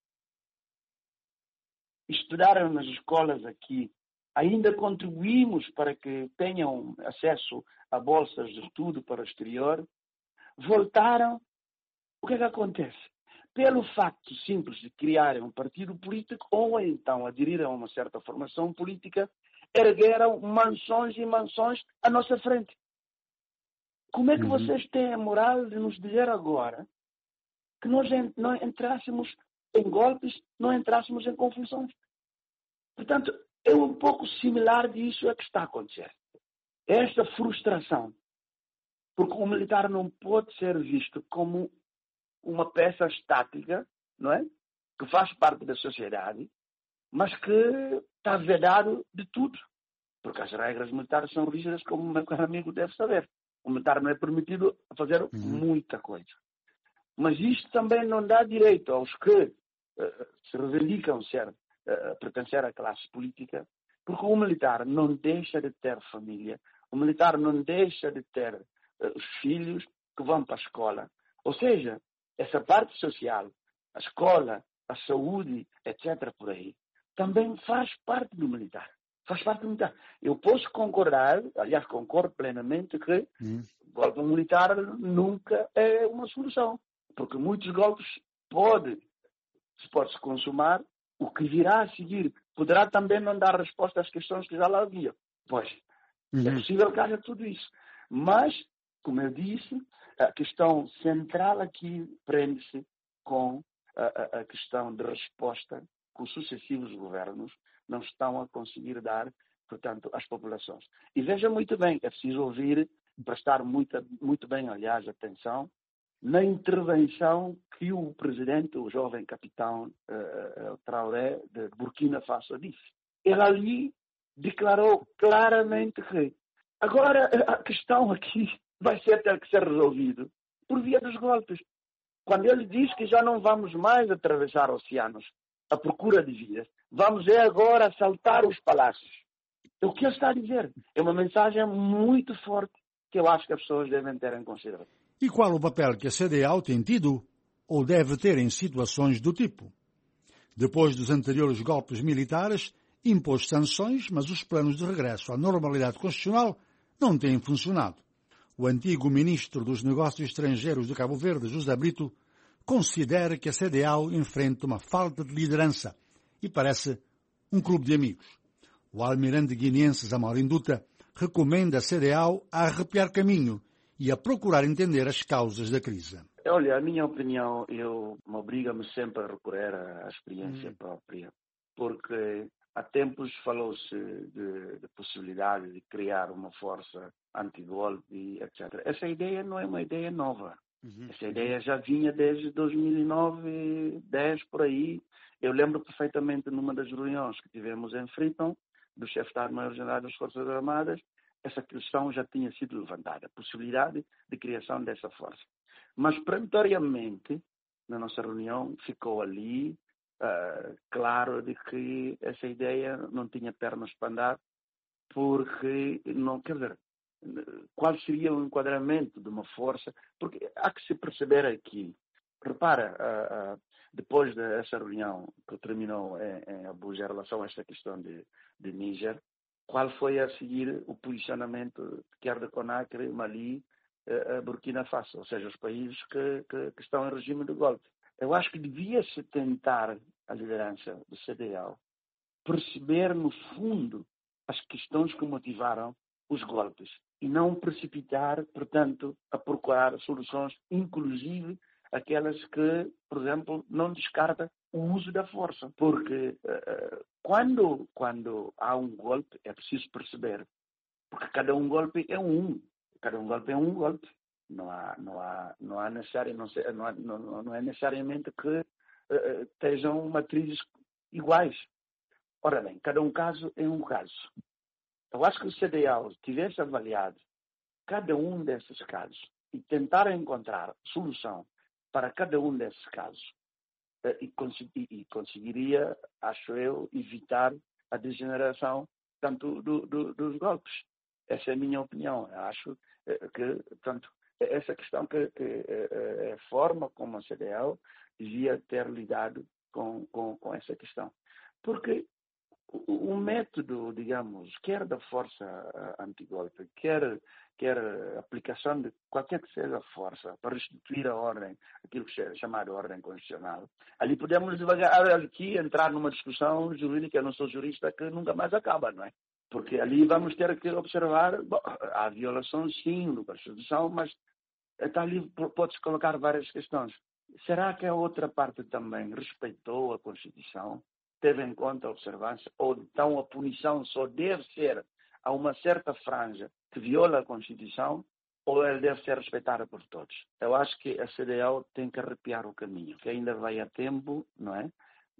estudaram nas escolas aqui, ainda contribuímos para que tenham acesso a bolsas de estudo para o exterior, voltaram, o que é que acontece? Pelo facto simples de criarem um partido político ou então aderirem a uma certa formação política, ergueram mansões e mansões à nossa frente. Como é que uhum. vocês têm a moral de nos dizer agora que nós não entrássemos em golpes, não entrássemos em confusões? Portanto, é um pouco similar disso a que está a acontecer. Esta frustração, porque o militar não pode ser visto como uma peça estática, não é? Que faz parte da sociedade, mas que está vedado de tudo. Porque as regras militares são rígidas, como o meu caro amigo deve saber. O militar não é permitido fazer uhum. muita coisa. Mas isto também não dá direito aos que uh, se reivindicam ser, uh, pertencer à classe política, porque o militar não deixa de ter família, O militar não deixa de ter uh, os filhos que vão para a escola. Ou seja, essa parte social, a escola, a saúde, etcétera, por aí, também faz parte do militar. Faz parte do militar. Eu posso concordar, aliás, concordo plenamente que hum. o golpe militar nunca é uma solução. Porque muitos golpes pode, pode-se consumar, o que virá a seguir poderá também não dar resposta às questões que já lá havia. Pois, uhum. é possível que haja tudo isso. Mas, como eu disse, a questão central aqui prende-se com a, a, a questão de resposta que os sucessivos governos não estão a conseguir dar, portanto, às populações. E veja muito bem, é preciso ouvir, prestar muito, muito bem, aliás, atenção, na intervenção que o presidente, o jovem capitão uh, uh, Traoré, de Burkina Faso, disse. Ele ali declarou claramente que agora a questão aqui vai ser ter que ser resolvido por via dos golpes. Quando ele diz que já não vamos mais atravessar oceanos à procura de vidas, vamos é agora assaltar os palácios. O que ele está a dizer é uma mensagem muito forte que eu acho que as pessoas devem ter em consideração. E qual o papel que a C D A O tem tido ou deve ter em situações do tipo? Depois dos anteriores golpes militares, impôs sanções, mas os planos de regresso à normalidade constitucional não têm funcionado. O antigo ministro dos Negócios Estrangeiros de Cabo Verde, José Brito, considera que a C D A O enfrenta uma falta de liderança e parece um clube de amigos. O almirante guineense Zamal Induta recomenda a C D A O a arrepiar caminho e a procurar entender as causas da crise. Olha, a minha opinião, eu me obriga-me sempre a recorrer à experiência hum. própria, porque há tempos falou-se de, de possibilidade de criar uma força anti-golpe, etcétera. Essa ideia não é uma ideia nova. Uhum. Essa ideia já vinha desde dois mil e nove, dez, por aí. Eu lembro perfeitamente numa das reuniões que tivemos em Freetown, do chefe de Estado-Maior-General das Forças Armadas, essa questão já tinha sido levantada, a possibilidade de criação dessa força. Mas, peremptoriamente, na nossa reunião, ficou ali uh, claro de que essa ideia não tinha pernas para andar, porque, não, quer dizer, qual seria o enquadramento de uma força? Porque há que se perceber aqui, repara, uh, uh, depois dessa reunião que terminou em, em Abuja em relação a esta questão de, de Níger, qual foi a seguir o posicionamento quer de Conakry, Mali, uh, Burkina Faso, ou seja, os países que, que, que estão em regime de golpe. Eu acho que devia-se tentar, a liderança do C D A O, perceber no fundo as questões que motivaram os golpes e não precipitar, portanto, a procurar soluções, inclusive aquelas que, por exemplo, não descarta o uso da força. Porque uh, quando, quando há um golpe, é preciso perceber, porque cada um golpe é um, cada um golpe é um golpe. Não há, não há, não há necessário, não, sei, não, há, não, não é necessariamente que uh, estejam matrizes iguais. Ora bem, cada um caso é um caso. Eu acho que o C D A O tivesse avaliado cada um desses casos e tentar encontrar solução para cada um desses casos e, consegui, e conseguiria, acho eu, evitar a degeneração tanto do, do, dos golpes. Essa é a minha opinião. Eu acho que, tanto essa questão que, que é a forma como a C D A O devia ter lidado com, com, com essa questão. Porque o, o método, digamos, quer da força antigolpe, quer quer a aplicação de qualquer que seja a força para restituir a ordem, aquilo que é chamado ordem constitucional, ali podemos devagar aqui entrar numa discussão jurídica, eu não sou jurista, que nunca mais acaba, não é? Porque ali vamos ter que observar, bom, há violação sim da Constituição, mas está ali, pode-se colocar várias questões. Será que a outra parte também respeitou a Constituição, teve em conta a observância, ou então a punição só deve ser a uma certa franja que viola a Constituição, ou ela deve ser respeitada por todos? Eu acho que a C D A O tem que arrepiar o caminho, que ainda vai a tempo, não é,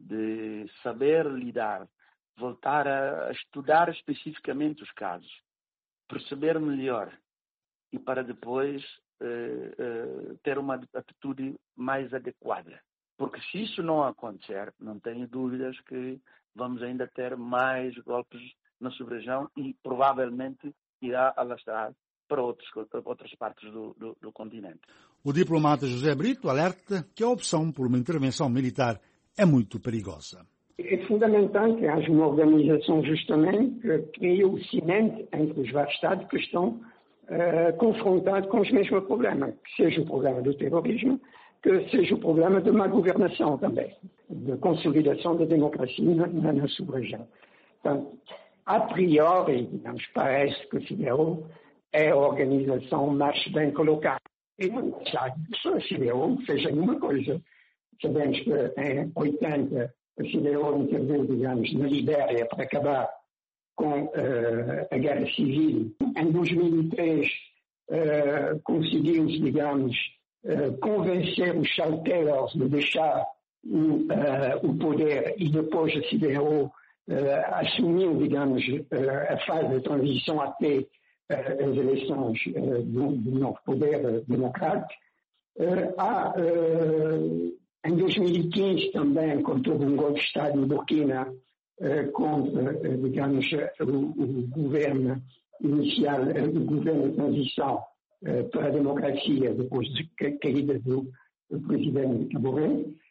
de saber lidar, voltar a estudar especificamente os casos, perceber melhor e para depois eh, eh, ter uma atitude mais adequada. Porque se isso não acontecer, não tenho dúvidas que vamos ainda ter mais golpes na sub-região e provavelmente irá alastrar para outros, outras partes do, do, do continente. O diplomata José Brito alerta que a opção por uma intervenção militar é muito perigosa. É fundamental que haja uma organização justamente que crie o cimento entre os vários Estados que estão uh, confrontados com os mesmos problemas, que seja o problema do terrorismo, que seja o problema de má governação também, de consolidação da democracia na, na sua região. Portanto, a priori, digamos, parece que o C D A O é a organização mais bem colocada. E não sabe que a C D A O fez alguma coisa. Sabemos que em oitenta a C D A O interveio, digamos, na Libéria para acabar com uh, a guerra civil. Em dois mil e três uh, conseguimos, digamos, uh, convencer os Charles Taylor de deixar uh, o poder e depois a C D A O uh, assumiu, digamos, uh, a fase de transição até uh, as eleições uh, do, do novo poder uh, democrático. Uh, há, uh, em dois mil e quinze também, quando houve um golpe de Estado em Burkina, uh, contra, uh, digamos, o, o governo inicial, uh, o governo de transição uh, para a democracia, depois da caída do, do presidente Kabore,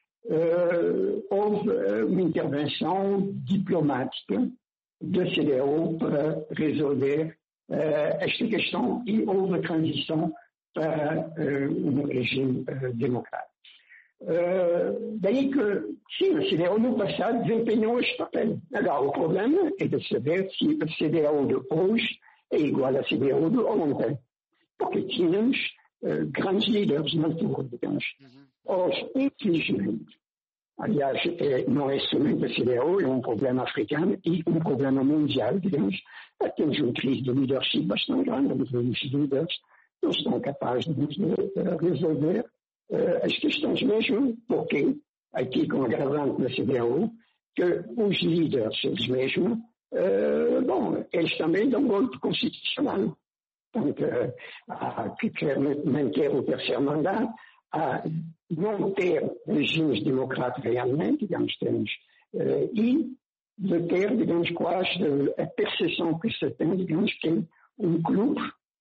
uh, houve uh, uma intervenção diplomática da C D A O para resolver uh, esta questão e houve a transição para uh, um regime uh, democrático. Uh, daí que, sim, a C D A O no passado desempenhou este papel. Agora, o problema é de saber se a C D A O de hoje é igual à C D A O de ontem. Porque tínhamos uh, grandes líderes na altura, digamos. Hoje, infelizmente, aliás, é, não é somente a C D A O, é um problema africano e um problema mundial, digamos. Temos uma crise de leadership bastante grande, mas os líderes não estão capazes de uh, resolver Uh, as questões mesmo, porque aqui com o agravante da C D A O, que os líderes, eles mesmos, uh, bom, eles também dão um golpe constitucional. Portanto, uh, há que querer manter o terceiro mandato, há não ter regimes democráticos realmente, digamos, temos, uh, e de ter, digamos, quase a percepção que se tem, digamos, que é um clube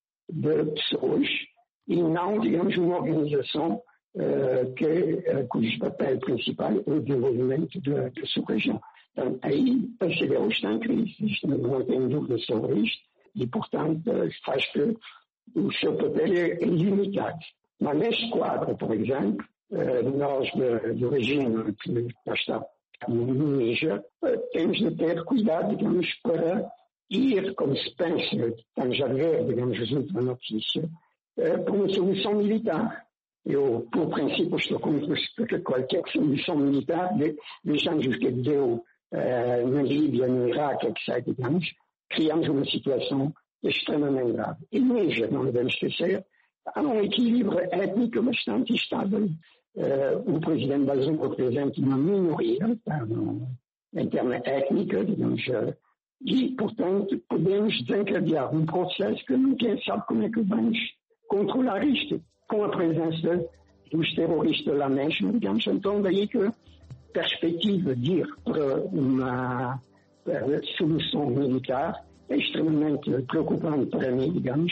de pessoas e não, digamos, uma organização Uh, que, uh, cujo papel principal é o desenvolvimento da, da sua região. Então, aí a C D A O está em crise, isto não tem dúvida sobre isto, e, portanto, uh, faz que o seu papel é, é limitado. Mas neste quadro, por exemplo, uh, nós do, do regime que está no Níger, uh, temos de ter cuidado, digamos, para ir, como se pensa, estamos a ver, digamos, as últimas notícias, uh, para uma solução militar. Eu, por princípio, estou contra que qualquer solução militar, vejamos o que deu uh, na Líbia, no Iraque, etcétera, digamos, criamos uma situação extremamente grave. E no Níger, não devemos esquecer, há um equilíbrio étnico bastante estável. Uh, o presidente Bazoum representa uma minoria, tá, no, em termos étnicos, digamos, uh, e, portanto, podemos desencadear um processo que ninguém sabe como é que vamos controlar isto. Com a presença dos terroristas lá mesmo, digamos, então daí que a perspectiva de ir para uma para solução militar é extremamente preocupante para mim, digamos.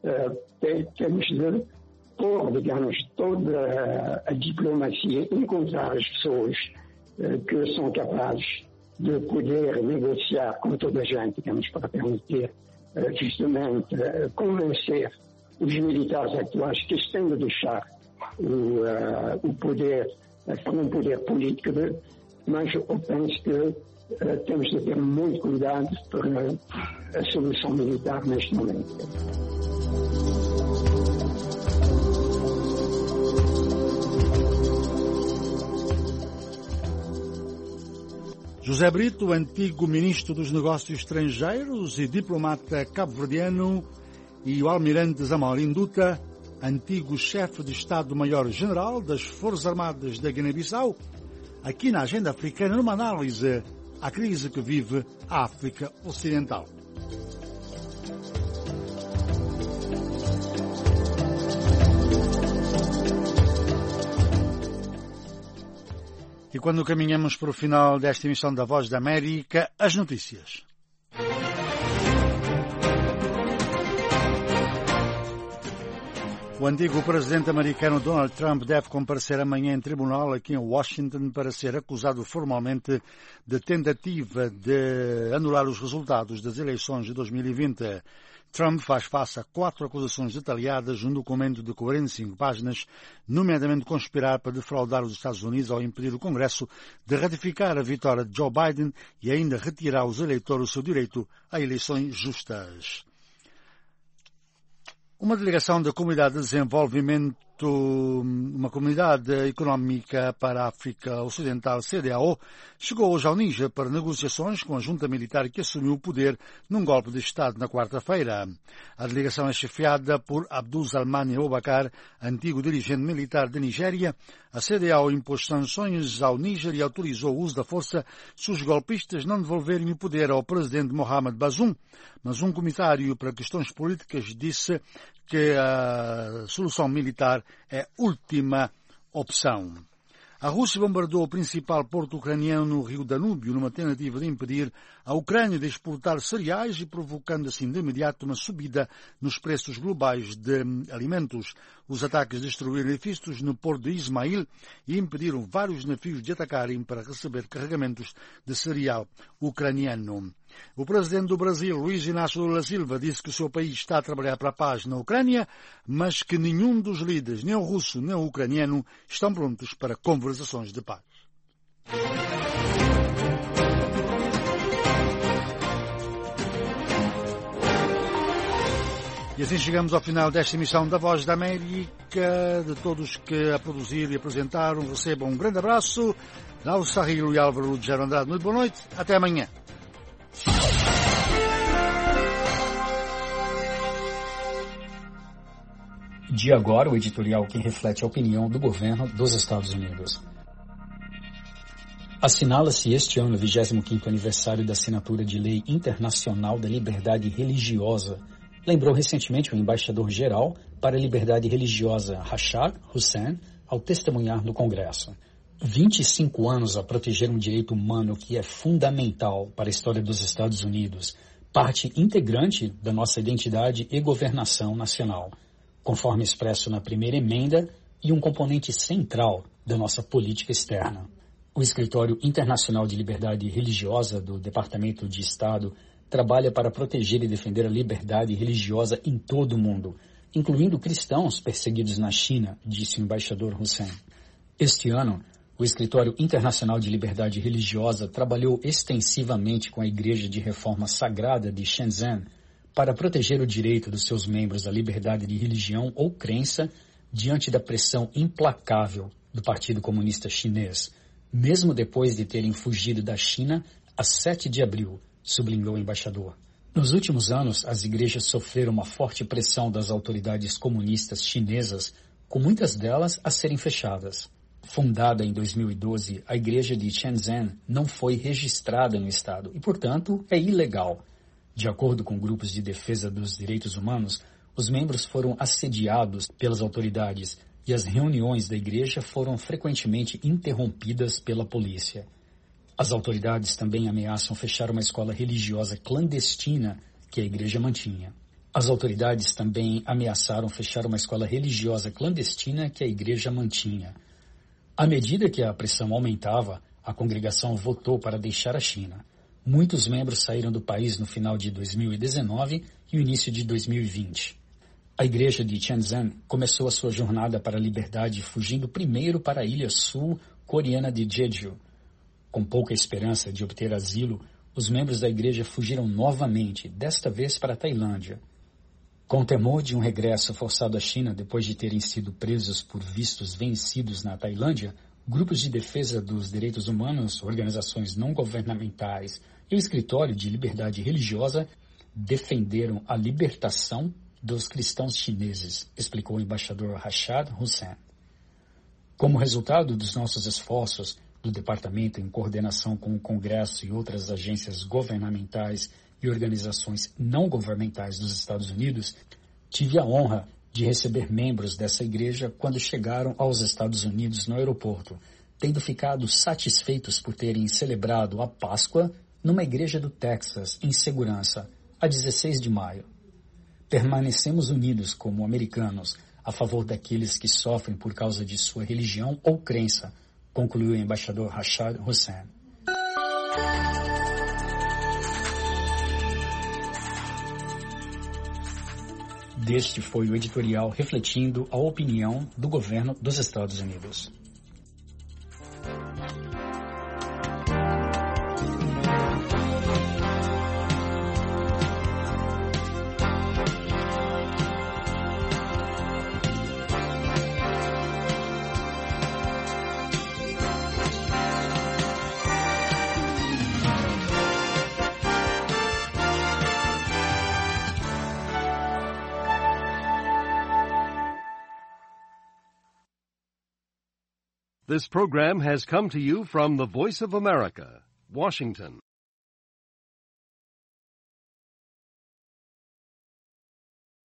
Uh, temos de pôr, digamos, toda a diplomacia, encontrar as pessoas uh, que são capazes de poder negociar com toda a gente, digamos, para permitir uh, justamente uh, convencer os militares atuais que estão a deixar o, uh, o poder uh, para um poder político, de, mas eu penso que uh, temos de ter muito cuidado para a solução militar neste momento. José Brito, antigo ministro dos Negócios Estrangeiros e diplomata cabo-verdiano, e o almirante Zamorin Duta, antigo chefe de Estado-Maior-General das Forças Armadas da Guiné-Bissau, aqui na Agenda Africana, numa análise à crise que vive a África Ocidental. E quando caminhamos para o final desta emissão da Voz da América, as notícias. O antigo presidente americano Donald Trump deve comparecer amanhã em tribunal aqui em Washington para ser acusado formalmente de tentativa de anular os resultados das eleições de dois mil e vinte. Trump faz face a quatro acusações detalhadas num documento de quarenta e cinco páginas, nomeadamente conspirar para defraudar os Estados Unidos ao impedir o Congresso de ratificar a vitória de Joe Biden e ainda retirar aos eleitores o seu direito a eleições justas. Uma delegação da Comunidade de Desenvolvimento, uma Comunidade Económica para a África Ocidental, C D A O, chegou hoje ao Níger para negociações com a junta militar que assumiu o poder num golpe de Estado na quarta-feira. A delegação é chefiada por Abdul Salmani Obakar, antigo dirigente militar da Nigéria. A C D A O impôs sanções ao Níger e autorizou o uso da força se os golpistas não devolverem o poder ao presidente Mohamed Bazoum. Mas um comissário para questões políticas disse que a solução militar é última opção. A Rússia bombardeou o principal porto ucraniano no rio Danúbio numa tentativa de impedir a Ucrânia de exportar cereais e provocando assim de imediato uma subida nos preços globais de alimentos. Os ataques destruíram edifícios no porto de Ismail e impediram vários navios de atacarem para receber carregamentos de cereal ucraniano. O presidente do Brasil, Luiz Inácio Lula Silva, disse que o seu país está a trabalhar para a paz na Ucrânia, mas que nenhum dos líderes, nem o russo nem o ucraniano, estão prontos para conversações de paz. E assim chegamos ao final desta emissão da Voz da América. De todos que a produzir e apresentaram, recebam um grande abraço. Lauro Sarrilo e Álvaro Lugero Andrade, muito boa noite. Até amanhã. De agora, o editorial que reflete a opinião do governo dos Estados Unidos. Assinala-se este ano o vigésimo quinto aniversário da assinatura de Lei Internacional da Liberdade Religiosa, lembrou recentemente o embaixador-geral para a liberdade religiosa Rashad Hussain ao testemunhar no Congresso. vinte e cinco anos a proteger um direito humano que é fundamental para a história dos Estados Unidos, parte integrante da nossa identidade e governação nacional, conforme expresso na primeira emenda e um componente central da nossa política externa. O Escritório Internacional de Liberdade Religiosa do Departamento de Estado trabalha para proteger e defender a liberdade religiosa em todo o mundo, incluindo cristãos perseguidos na China, disse o embaixador Hussain. Este ano, o Escritório Internacional de Liberdade Religiosa trabalhou extensivamente com a Igreja de Reforma Sagrada de Shenzhen para proteger o direito dos seus membros à liberdade de religião ou crença diante da pressão implacável do Partido Comunista Chinês, mesmo depois de terem fugido da China a sete de abril, sublinhou o embaixador. Nos últimos anos, as igrejas sofreram uma forte pressão das autoridades comunistas chinesas, com muitas delas a serem fechadas. Fundada em dois mil e doze, a igreja de Shenzhen não foi registrada no estado e, portanto, é ilegal. De acordo com grupos de defesa dos direitos humanos, os membros foram assediados pelas autoridades e as reuniões da igreja foram frequentemente interrompidas pela polícia. As autoridades também ameaçam fechar uma escola religiosa clandestina que a igreja mantinha. As autoridades também ameaçaram fechar uma escola religiosa clandestina que a igreja mantinha. À medida que a pressão aumentava, a congregação votou para deixar a China. Muitos membros saíram do país no final de dois mil e dezenove e o início de dois mil e vinte. A igreja de Shenzhen começou a sua jornada para a liberdade fugindo primeiro para a ilha sul-coreana de Jeju. Com pouca esperança de obter asilo, os membros da igreja fugiram novamente, desta vez para a Tailândia. Com temor de um regresso forçado à China depois de terem sido presos por vistos vencidos na Tailândia, grupos de defesa dos direitos humanos, organizações não governamentais e o Escritório de Liberdade Religiosa defenderam a libertação dos cristãos chineses, explicou o embaixador Rashad Hussain. Como resultado dos nossos esforços, do Departamento em coordenação com o Congresso e outras agências governamentais e organizações não governamentais dos Estados Unidos, tive a honra de receber membros dessa igreja quando chegaram aos Estados Unidos no aeroporto, tendo ficado satisfeitos por terem celebrado a Páscoa numa igreja do Texas, em segurança, a dezesseis de maio. Permanecemos unidos como americanos, a favor daqueles que sofrem por causa de sua religião ou crença, concluiu o embaixador Rashad Hussain. Deste foi o editorial refletindo a opinião do governo dos Estados Unidos. This program has come to you from the Voice of America, Washington.